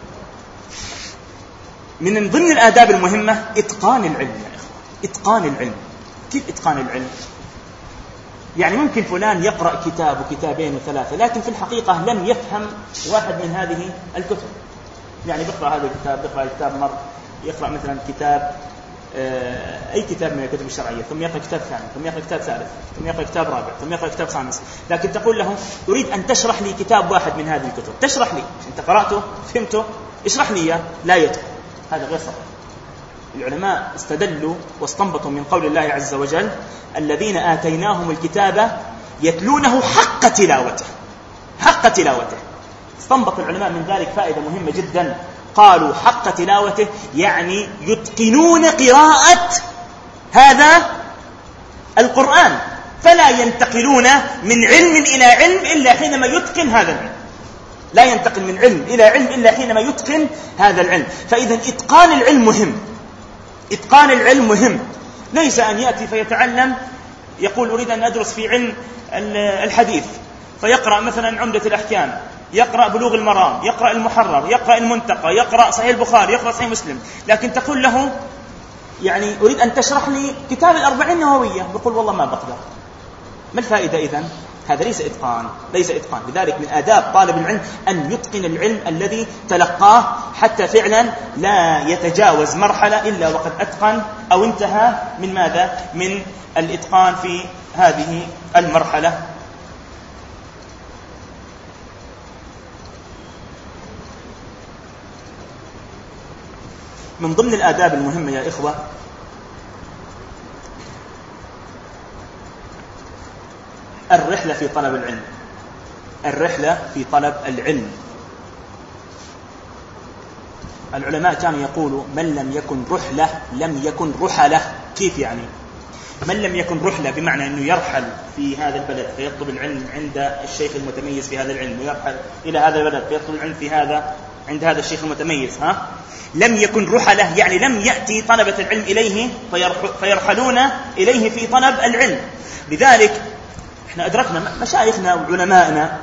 من ضمن الآداب المهمة إتقان العلم يا إخوة. إتقان العلم. كيف إتقان العلم؟ يعني ممكن فلان يقرأ كتاب وكتابين وثلاثة، لكن في الحقيقة لم يفهم واحد من هذه الكتب. يعني بيقرأ هذا الكتاب بيقرأ الكتاب مرة، يقرأ مثلا كتاب أي كتاب من الكتب الشرعية، ثم يقرأ كتاب ثاني، ثم يقرأ كتاب ثالث، ثم يقرأ كتاب رابع، ثم يقرأ كتاب خامس. لكن تقول له: أريد أن تشرح لي كتاب واحد من هذه الكتب. تشرح لي أنت قرأته فهمته، اشرح لي إياه. لا يتقن. هذا غير صحيح. العلماء استدلوا واستنبطوا من قول الله عز وجل: الذين آتيناهم الكتاب يتلونه حق تلاوته. حق تلاوته. استنبط العلماء من ذلك فائدة مهمة جدا. قالوا حق تلاوته يعني يتقنون قراءة هذا القرآن، فلا ينتقلون من علم إلى علم إلا حينما يتقن هذا العلم. لا ينتقل من علم إلى علم إلا حينما يتقن هذا العلم. فإذا إتقان العلم مهم. إتقان العلم مهم. ليس أن يأتي فيتعلم يقول: أريد أن أدرس في علم الحديث، فيقرأ مثلا عمدة الأحكام، يقرأ بلوغ المرام، يقرأ المحرر، يقرأ المنتقى، يقرأ صحيح البخاري، يقرأ صحيح مسلم، لكن تقول له يعني أريد أن تشرح لي كتاب الأربعين النووية، يقول: والله ما بقدر. ما الفائدة إذن؟ هذا ليس إتقان. ليس إتقان. لذلك من آداب طالب العلم أن يتقن العلم الذي تلقاه، حتى فعلا لا يتجاوز مرحلة إلا وقد أتقن أو انتهى من ماذا؟ من الإتقان في هذه المرحلة. من ضمن الآداب المهمة يا إخوة الرحلة في طلب العلم. الرحلة في طلب العلم. العلماء كانوا يقولوا: من لم يكن رحلة لم يكن رحلة. كيف يعني؟ من لم يكن رحلة بمعنى أنه يرحل في هذا البلد فيطلب العلم عند الشيخ المتميز في هذا العلم، ويرحل إلى هذا البلد فيطلب العلم في هذا عند هذا الشيخ المتميز. ها؟ لم يكن رحلة يعني لم يأتي طلبة العلم إليه فيرحلون إليه في طلب العلم. لذلك احنا أدركنا مشايخنا وعلمائنا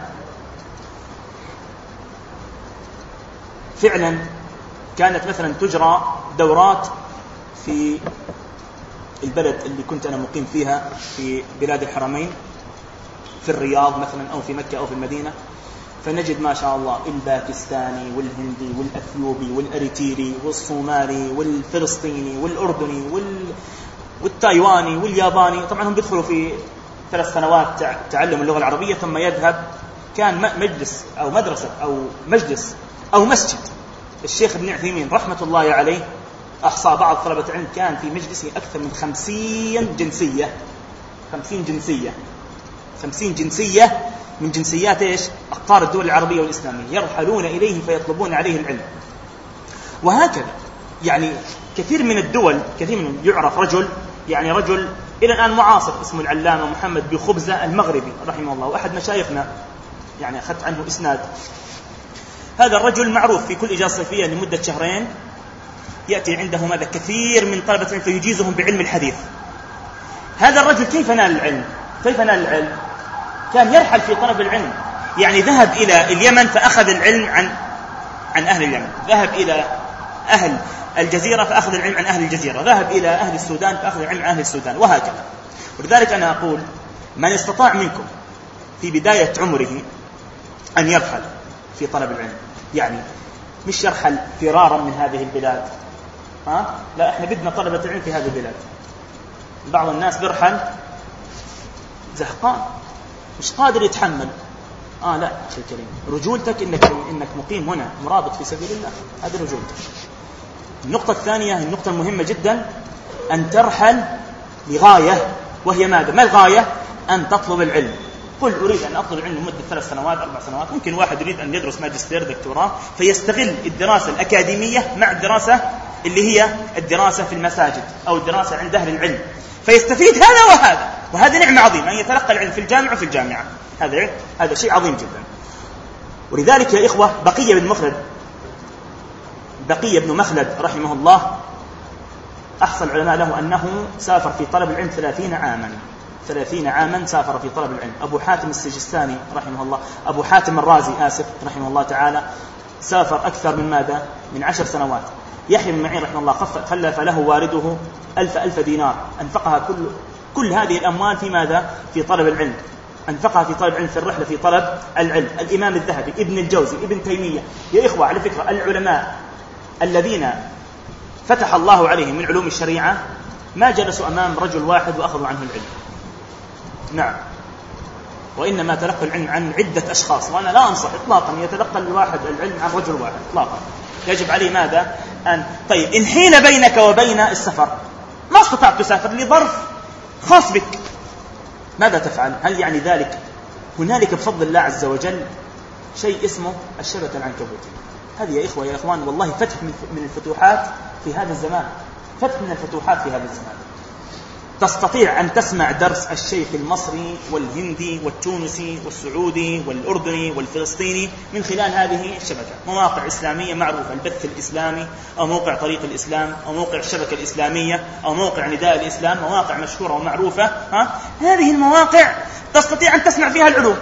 فعلا كانت مثلا تجرى دورات في البلد اللي كنت أنا مقيم فيها في بلاد الحرمين، في الرياض مثلا أو في مكة أو في المدينة، فنجد ما شاء الله الباكستاني والهندي والأثيوبي والأريتري والصومالي والفلسطيني والأردني وال... والتايواني والياباني. طبعا هم بيدخلوا في ثلاث سنوات تعلم اللغة العربية ثم يذهب. كان مجلس أو مدرسة أو مجلس أو مسجد الشيخ ابن عثيمين رحمة الله عليه أحصى بعض طلبة العلم كان في مجلسه أكثر من خمسين جنسية خمسين جنسية خمسين جنسية من جنسيات إيش؟ أقطار الدول العربية والإسلامية يرحلون إليه فيطلبون عليه العلم. وهكذا يعني كثير من الدول، كثير من يعرف رجل يعني رجل إلى الآن معاصر اسمه العلامة محمد بن خبزة المغربي رحمه الله، وأحد مشايخنا يعني أخذت عنه إسناد. هذا الرجل معروف في كل إجازة صيفية لمدة شهرين يأتي عنده ماذا كثير من طلبة العلم فيجيزهم بعلم الحديث. هذا الرجل كيف نال العلم؟ كيف نال العلم؟ كان يرحل في طلب العلم، يعني ذهب إلى اليمن فأخذ العلم عن عن أهل اليمن، ذهب إلى أهل الجزيرة فأخذ العلم عن أهل الجزيرة، ذهب إلى أهل السودان فأخذ العلم عن أهل السودان، وهكذا. ولذلك أنا أقول من استطاع منكم في بداية عمره أن يرحل في طلب العلم، يعني مش يرحل فرارا من هذه البلاد، ها؟ لا، احنا بدنا طلبة العلم في هذه البلاد. بعض الناس بيرحل زهقان مش قادر يتحمل. آه لا أخي الكريم، رجولتك إنك إنك مقيم هنا مرابط في سبيل الله، هذه رجولتك. النقطة الثانية، النقطة المهمة جدا، أن ترحل لغاية، وهي ماذا؟ ما الغاية؟ أن تطلب العلم. قل أريد أن أطلب العلم لمدة ثلاث سنوات أربع سنوات. ممكن واحد يريد أن يدرس ماجستير دكتوراه فيستغل الدراسة الأكاديمية مع الدراسة اللي هي الدراسة في المساجد أو الدراسة عند أهل العلم، فيستفيد هذا وهذا، وهذه نعمة عظيمة أن يتلقى العلم في الجامعة وفي الجامعة. هذا هذا شيء عظيم جدا. ولذلك يا إخوة بقية بن مخلد بقية بن مخلد رحمه الله أحصى العلماء له أنه سافر في طلب العلم ثلاثين عاما ثلاثين عاما سافر في طلب العلم. أبو حاتم السجستاني رحمه الله أبو حاتم الرازي آسف رحمه الله تعالى سافر أكثر من ماذا؟ من عشر سنوات. يحيى بن معين رحمه الله خلف له والده ألف ألف دينار، أنفقها كل كل هذه الأموال في ماذا؟ في طلب العلم، أنفقها في طلب العلم، في الرحلة في طلب العلم. الإمام الذهبي، ابن الجوزي، ابن تيمية. يا إخوة على فكرة العلماء الذين فتح الله عليهم من علوم الشريعة ما جلسوا أمام رجل واحد وأخذوا عنه العلم، نعم، وإنما تلقى العلم عن عدة أشخاص. وأنا لا أنصح إطلاقا يتلقى الواحد العلم عن رجل واحد إطلاقا، يجب عليه ماذا؟ أن طيب إن حيل بينك وبين السفر ما استطعت تسافر لظرف خاص بك، ماذا تفعل؟ هل يعني ذلك هنالك بفضل الله عز وجل شيء اسمه الشبكة العنكبوتية. هذه يا إخوة يا إخوان والله فتح من الفتوحات في هذا الزمان، فتح من الفتوحات في هذا الزمان. تستطيع أن تسمع درس الشيخ المصري والهندي والتونسي والسعودي والأردني والفلسطيني من خلال هذه الشبكة. مواقع إسلامية معروفة، البث الإسلامي أو موقع طريق الإسلام أو موقع الشبكة الإسلامية أو موقع نداء الإسلام، مواقع مشهورة ومعروفة. ها؟ هذه المواقع تستطيع أن تسمع فيها العلوم،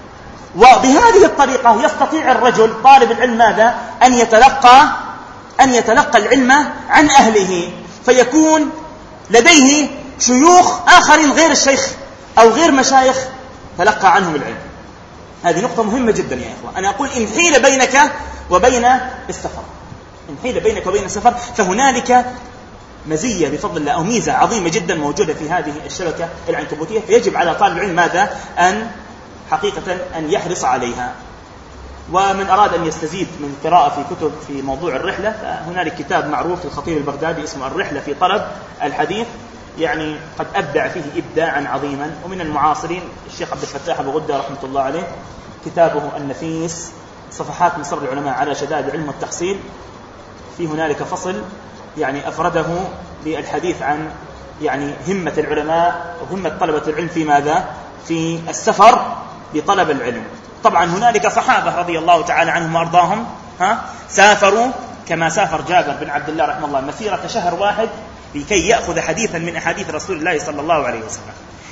وبهذه الطريقة يستطيع الرجل طالب العلم ماذا؟ أن يتلقى أن يتلقى العلم عن أهله، فيكون لديه شيوخ آخرين غير الشيخ أو غير مشايخ تلقى عنهم العلم. هذه نقطة مهمة جدا يا إخوة. أنا أقول إن حيل بينك وبين السفر إن حيل بينك وبين السفر فهنالك مزية بفضل الله أو ميزة عظيمة جدا موجودة في هذه الشبكة العنكبوتية، فيجب على طالب العلم ماذا؟ أن حقيقة أن يحرص عليها. ومن أراد أن يستزيد من قراءة في كتب في موضوع الرحلة، هنالك كتاب معروف للخطيب البغدادي اسمه الرحلة في طلب الحديث، يعني قد أبدع فيه إبداعا عظيما. ومن المعاصرين الشيخ عبد الفتاح أبو غدة رحمة الله عليه كتابه النفيس صفحات من صبر العلماء على شدائد العلم والتحصيل، في هنالك فصل يعني أفرده بالحديث عن يعني همة العلماء وهمة طلبة العلم في ماذا؟ في السفر بطلب العلم. طبعا هنالك صحابة رضي الله تعالى عنهم وأرضاهم ها سافروا كما سافر جابر بن عبد الله رحمه الله مسيرة شهر واحد لكي يأخذ حديثا من أحاديث رسول الله صلى الله عليه وسلم.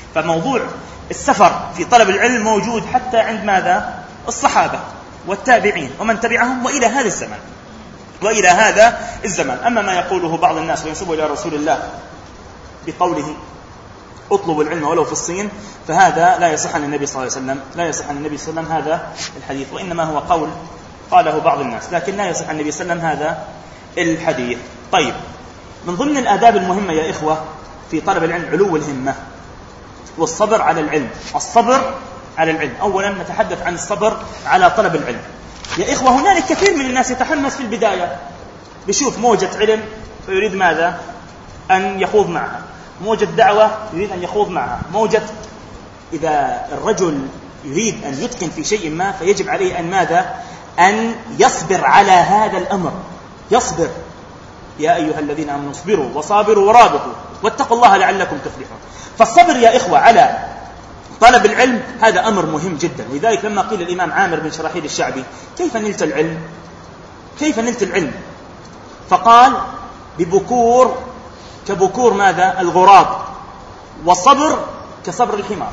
فموضوع السفر في طلب العلم موجود حتى عند ماذا؟ الصحابة والتابعين ومن تبعهم وإلى هذا الزمان وإلى هذا الزمان. أما ما يقوله بعض الناس وينسبه إلى رسول الله بقوله اطلبوا العلم ولو في الصين، فهذا لا يصح عن النبي صلى الله عليه وسلم، لا يصح عن النبي صلى الله عليه وسلم هذا الحديث، وإنما هو قول قاله بعض الناس، لكن لا يصح عن النبي صلى الله عليه وسلم هذا الحديث. طيب، من ضمن الآداب المهمة يا إخوة في طلب العلم علو الهمة والصبر على العلم. الصبر على العلم، أولا نتحدث عن الصبر على طلب العلم. يا إخوة، هنالك كثير من الناس يتحمس في البداية، بيشوف موجة علم فيريد ماذا؟ أن يخوض معها، موجة دعوة يريد أن يخوض معها، موجة. إذا الرجل يريد أن يتقن في شيء ما فيجب عليه أن ماذا؟ أن يصبر على هذا الأمر، يصبر. يا أيها الذين آمنوا اصبروا وصابروا ورابطوا واتقوا الله لعلكم تفلحون. فالصبر يا إخوة على طلب العلم هذا أمر مهم جدا. ولذلك لما قيل الإمام عامر بن شراحيل الشعبي كيف نلت العلم؟ كيف نلت العلم؟ فقال ببكور كبكور ماذا؟ الغراب، والصبر كصبر الحمار.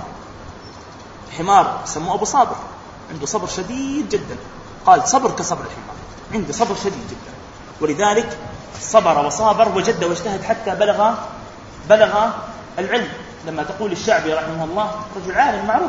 حمار سموه أبو صابر، عنده صبر شديد جدا، قال صبر كصبر الحمار، عنده صبر شديد جدا. ولذلك صبر وصابر وجد واجتهد حتى بلغ بلغ العلم. لما تقول الشعبي رحمه الله رجل عالم معروف.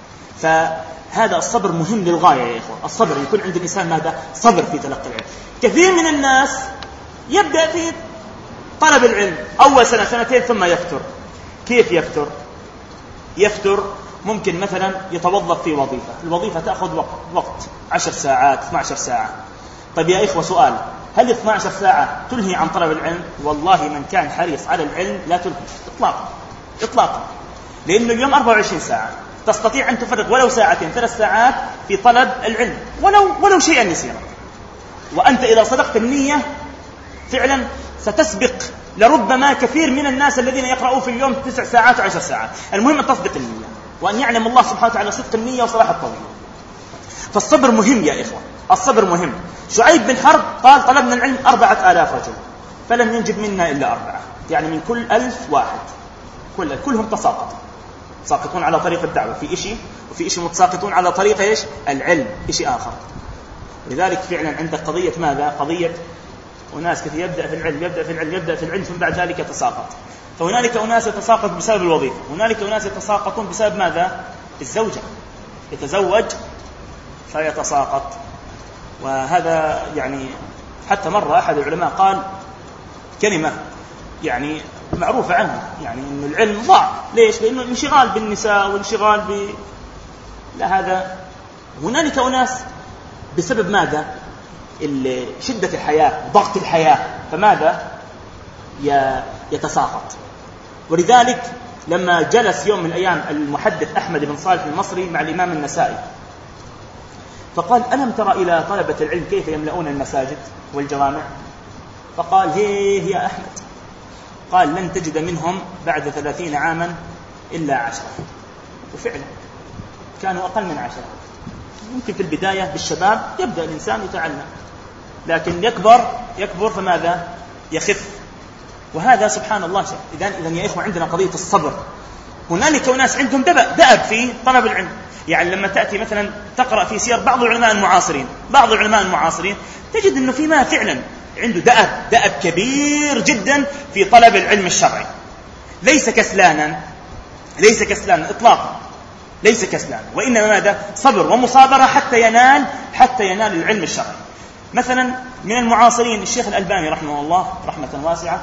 فهذا الصبر مهم للغاية يا إخوة، الصبر يكون عند الإنسان ماذا؟ صبر في تلقي العلم. كثير من الناس يبدأ في طلب العلم أول سنة سنتين ثم يفتر. كيف يفتر؟ يفتر ممكن مثلا يتوظف في وظيفة، الوظيفة تأخذ وقت, وقت عشر ساعات اثنتي عشرة ساعة. طيب يا إخوة سؤال، هل اثنتي عشرة ساعة تلهي عن طلب العلم؟ والله من كان حريص على العلم لا تلهي إطلاقا إطلاقا، لأنه اليوم أربعة وعشرين ساعة، تستطيع أن تفرغ ولو ساعتين ثلاث ساعات في طلب العلم، ولو ولو شيئا يسيرا. وأنت إذا صدقت النية فعلا ستسبق لربما كثير من الناس الذين يقرأوا في اليوم تسع ساعات وعشر ساعات. المهم أن تصدق النية، وأن يعلم الله سبحانه وتعالى صدق النية وصلاح الطويل. فالصبر مهم يا إخوة، الصبر مهم. شعيب بن حرب قال طلبنا العلم أربعة آلاف رجل فلم ينجب منا إلا أربعة، يعني من كل ألف واحد كل كلهم تساقطوا، تساقطون على طريق الدعوة في إشي، وفي إشي متساقطون على طريق إيش؟ العلم، إشي آخر. لذلك فعلا عندك قضية ماذا؟ قضية وناس كثير يبدأ في العلم يبدأ في العلم يبدأ في العلم ثم بعد ذلك يتساقط. فهنالك أناس يتساقط بسبب الوظيفة، هنالك أناس يتساقطون بسبب ماذا؟ الزوجة، يتزوج فيتساقط. وهذا يعني حتى مرة أحد العلماء قال كلمة يعني معروفة عنه، يعني إنه العلم ضاع. ليش؟ لأنه الانشغال بالنساء والانشغال ب لا هذا. هنالك أناس بسبب ماذا؟ شدة الحياة ضغط الحياة، فماذا؟ يتساقط. ولذلك لما جلس يوم من الأيام المحدث أحمد بن صالح المصري مع الإمام النسائي فقال ألم ترى إلى طلبة العلم كيف يملؤون المساجد والجوامع؟ فقال هيه يا أحمد، قال لن تجد منهم بعد ثلاثين عاما إلا عشرة. وفعلا كانوا أقل من عشرة. يمكن في البداية بالشباب يبدأ الإنسان يتعلم، لكن يكبر يكبر فماذا؟ يخف. وهذا سبحان الله شيء. إذن إذن يا إخوة عندنا قضية الصبر. هنالك ناس عندهم دأب في طلب العلم. يعني لما تأتي مثلا تقرأ في سير بعض العلماء المعاصرين بعض العلماء المعاصرين تجد أنه فيما فعلا عنده دأب دأب كبير جدا في طلب العلم الشرعي، ليس كسلانا ليس كسلانا إطلاقا، ليس كسلانا، وإنما ماذا؟ صبر ومصابرة حتى ينال حتى ينال العلم الشرعي. مثلا من المعاصرين الشيخ الألباني رحمه الله رحمة واسعة،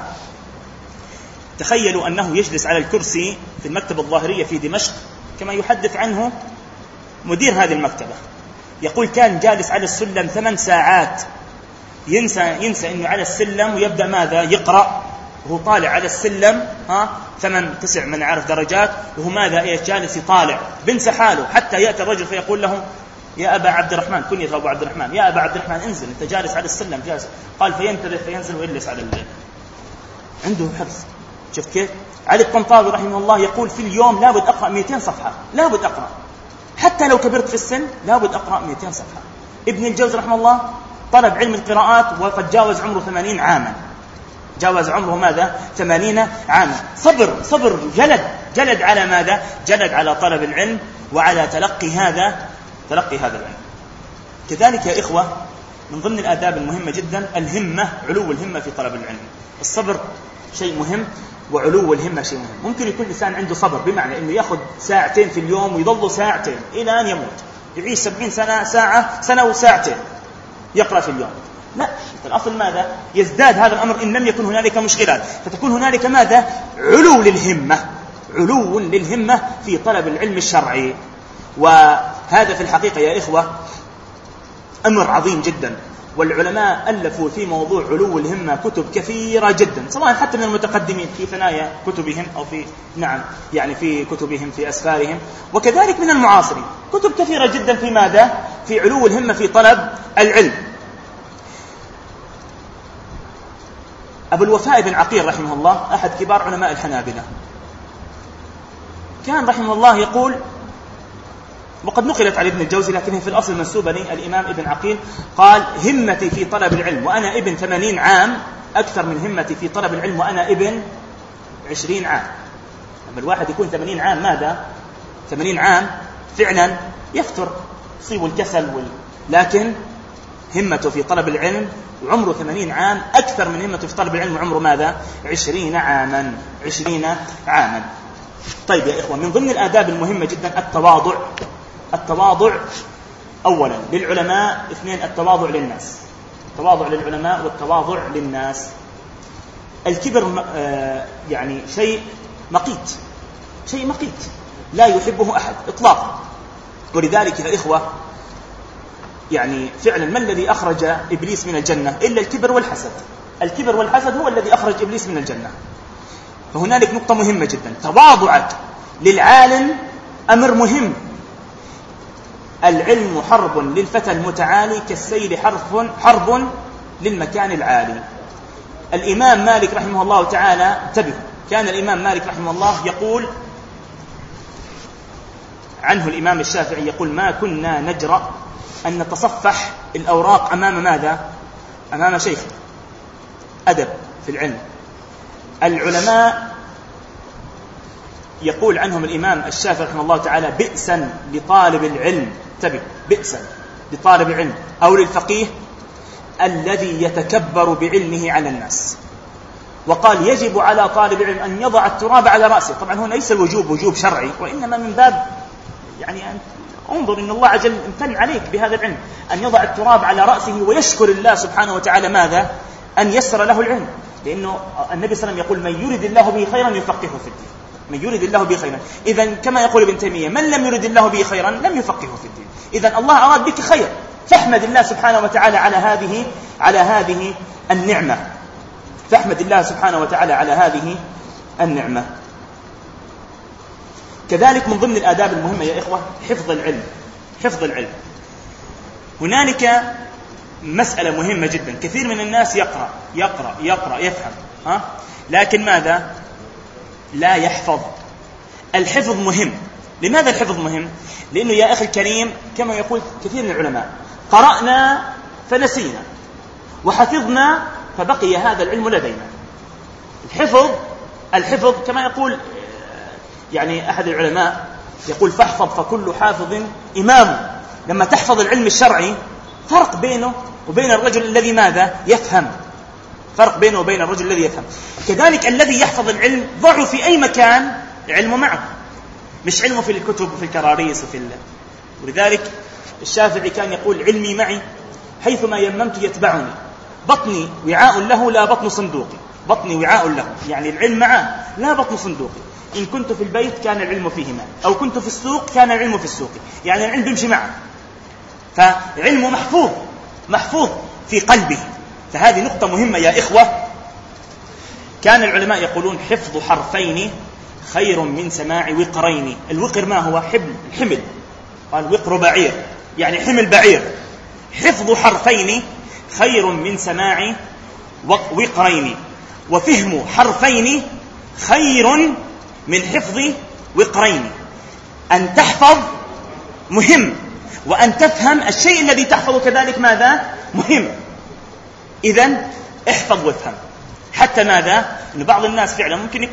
تخيلوا أنه يجلس على الكرسي في المكتبة الظاهرية في دمشق كما يحدث عنه مدير هذه المكتبة، يقول كان جالس على السلم ثمان ساعات، ينسى ينسى إنه على السلم ويبدأ ماذا؟ يقرأ وهو طالع على السلم، ها ثمان تسع من عارف درجات، وهو ماذا؟ إيش؟ جالس يطالع، بنسى حاله حتى يأتي الرجل فيقول له يا أبا عبد الرحمن، كنية أبو عبد الرحمن، يا أبا عبد الرحمن انزل أنت جالس على السلم جالس. قال فينتبه فينزل ويجلس على الليل. عنده حرص. شفت كيف؟ علي الطنطاوي رحمه الله يقول في اليوم لابد أقرأ مئتين صفحة، لابد أقرأ حتى لو كبرت في السن، لابد أقرأ مئتين صفحة. ابن الجوزي رحمه الله طلب علم القراءات وقد جاوز عمره ثمانين عاما، جاوز عمره ماذا؟ ثمانين عاما. صبر صبر جلد جلد على ماذا؟ جلد على طلب العلم وعلى تلقي هذا تلقي هذا العلم. كذلك يا إخوة من ضمن الآداب المهمة جدا الهمة، علو الهمة في طلب العلم. الصبر شيء مهم وعلو الهمة شيء مهم. ممكن يكون الإنسان عنده صبر بمعنى أنه يأخذ ساعتين في اليوم ويظل ساعتين إلى أن يموت، يعيش سبعين سنة ساعة سنة وساعتين يقرأ في اليوم. لا، الأصل ماذا؟ يزداد هذا الأمر إن لم يكن هنالك مشغلات، فتكون هنالك ماذا؟ علو للهمة، علو للهمة في طلب العلم الشرعي. وهذا في الحقيقة يا إخوة أمر عظيم جدا، والعلماء ألفوا في موضوع علو الهمة كتب كثيرة جدا، سواء حتى من المتقدمين في ثنايا كتبهم أو في نعم يعني في كتبهم في أسفارهم، وكذلك من المعاصرين كتب كثيرة جدا في ماذا؟ في علو الهمة في طلب العلم. أبو الوفاء بن عقيل رحمه الله أحد كبار علماء الحنابلة، كان رحمه الله يقول، وقد نقلت على ابن الجوزي لكنها في الأصل منسوبة لي، الإمام ابن عقيل قال: همتي في طلب العلم وأنا ابن ثمانين عام أكثر من همتي في طلب العلم وأنا ابن عشرين عام. لما الواحد يكون ثمانين عام ماذا؟ ثمانين عام فعلا يفتر، يصيب الكسل وال... لكن همته في طلب العلم وعمره ثمانين عام أكثر من همته في طلب العلم وعمره ماذا؟ عشرين عاما عشرين عاما. طيب يا إخوة، من ضمن الآداب المهمة جدا التواضع. التواضع أولا للعلماء، اثنين التواضع للناس. التواضع للعلماء والتواضع للناس. الكبر يعني شيء مقيت، شيء مقيت لا يحبه أحد إطلاقا. ولذلك يا إخوة يعني فعلا ما الذي أخرج إبليس من الجنة إلا الكبر والحسد؟ الكبر والحسد هو الذي أخرج إبليس من الجنة. فهنالك نقطة مهمة جدا، تواضعك للعالم أمر مهم. العلم حرب للفتى المتعالي كالسيل حرب, حرب للمكان العالي. الإمام مالك رحمه الله تعالى، انتبهوا، كان الإمام مالك رحمه الله يقول عنه الإمام الشافعي يقول: ما كنا نجرأ أن نتصفح الأوراق أمام ماذا؟ أمام شيخ أدب في العلم. العلماء يقول عنهم الإمام الشافعي رحمه الله تعالى: بئسا لطالب العلم، انتبه، بئسا لطالب العلم أو للفقيه الذي يتكبر بعلمه على الناس. وقال: يجب على طالب العلم أن يضع التراب على رأسه. طبعا هنا ليس الوجوب وجوب شرعي، وإنما من باب يعني أن انظر إن الله عز وجل امتن عليك بهذا العلم، أن يضع التراب على رأسه ويشكر الله سبحانه وتعالى ماذا؟ أن يسر له العلم. لأنه النبي صلى الله عليه وسلم يقول: من يريد الله به خيرا يفقهه في الدين. من يريد الله به خيرا. إذن كما يقول ابن تيمية: من لم يريد الله به خيرا لم يفقهه في الدين. إذن الله أراد بك خير، فاحمد الله سبحانه وتعالى على هذه على هذه النعمة. فاحمد الله سبحانه وتعالى على هذه النعمة. كذلك من ضمن الآداب المهمة يا إخوة حفظ العلم. حفظ العلم. هنالك مسألة مهمة جدا، كثير من الناس يقرأ يقرأ يقرأ يفهم، ها؟ لكن ماذا؟ لا يحفظ. الحفظ مهم. لماذا الحفظ مهم؟ لأنه يا أخي الكريم كما يقول كثير من العلماء: قرأنا فنسينا وحفظنا فبقي هذا العلم لدينا. الحفظ الحفظ كما يقول يعني أحد العلماء يقول: فاحفظ فكل حافظ إمام. لما تحفظ العلم الشرعي فرق بينه وبين الرجل الذي ماذا؟ يفهم. فرق بينه وبين الرجل الذي يفهم. كذلك الذي يحفظ العلم ضعه في أي مكان علمه معه، مش علمه في الكتب وفي الكراريس وفي الله. ولذلك الشافعي كان يقول: علمي معي حيثما يممت يتبعني، بطني وعاء له لا بطن صندوقي. بطني وعاء له يعني العلم معه لا بطن صندوقي. إن كنت في البيت كان العلم فيه معه، أو كنت في السوق كان العلم في السوق. يعني العلم بيمشي معه، فعلمه محفوظ محفوظ في قلبه. فهذه نقطة مهمة يا إخوة. كان العلماء يقولون: حفظ حرفين خير من سماع وقرين. الوقر ما هو؟ حبل، الحمل. قال: وقر بعير يعني حمل بعير. حفظ حرفين خير من سماع وقرين، وفهم حرفين خير من حفظ وقرين. أن تحفظ مهم، وأن تفهم الشيء الذي تحفظه كذلك ماذا؟ مهم. إذن احفظ وافهم. حتى ماذا؟ إن بعض الناس فعلا ممكن يكون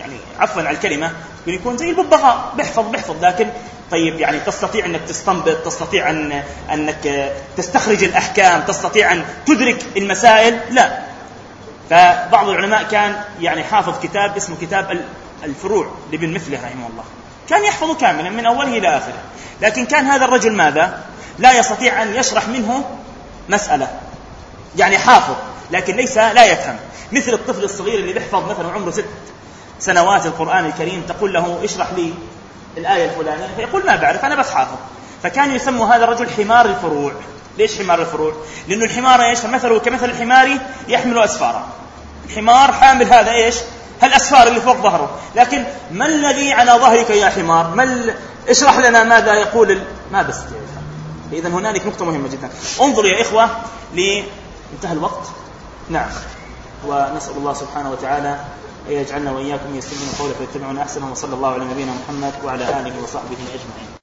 يعني عفوا على الكلمة يكون زي الببغاء بيحفظ بيحفظ لكن طيب يعني تستطيع أنك تستنبط، تستطيع أن أنك تستخرج الأحكام، تستطيع أن تدرك المسائل؟ لا. فبعض العلماء كان يعني حافظ كتاب اسمه كتاب الفروع لابن مفلح رحمه الله، كان يحفظه كاملا من أوله إلى آخره، لكن كان هذا الرجل ماذا؟ لا يستطيع أن يشرح منه مسألة، يعني حافظ لكن ليس لا يفهم، مثل الطفل الصغير اللي بيحفظ مثلا عمره ست سنوات القرآن الكريم، تقول له اشرح لي الآية الفلانية فيقول ما بعرف أنا بس حافظ. فكان يسمى هذا الرجل حمار الفروع. ليش حمار الفروع؟ لأنه الحمار إيش؟ مثله كمثل الحمار يحمل أسفارا، الحمار حامل هذا إيش؟ هالأسفار اللي فوق ظهره، لكن ما الذي على ظهرك يا حمار؟ ما ال... اشرح لنا ماذا يقول ال... ما بس. إذن هنالك نقطة مهمة جدا. انظروا يا إخوة لي انتهى الوقت. نعم. ونسأل الله سبحانه وتعالى أن يجعلنا وإياكم يستمعون قوله فيتبعون أحسنه، وصلى الله على نبينا محمد وعلى آله وصحبه أجمعين.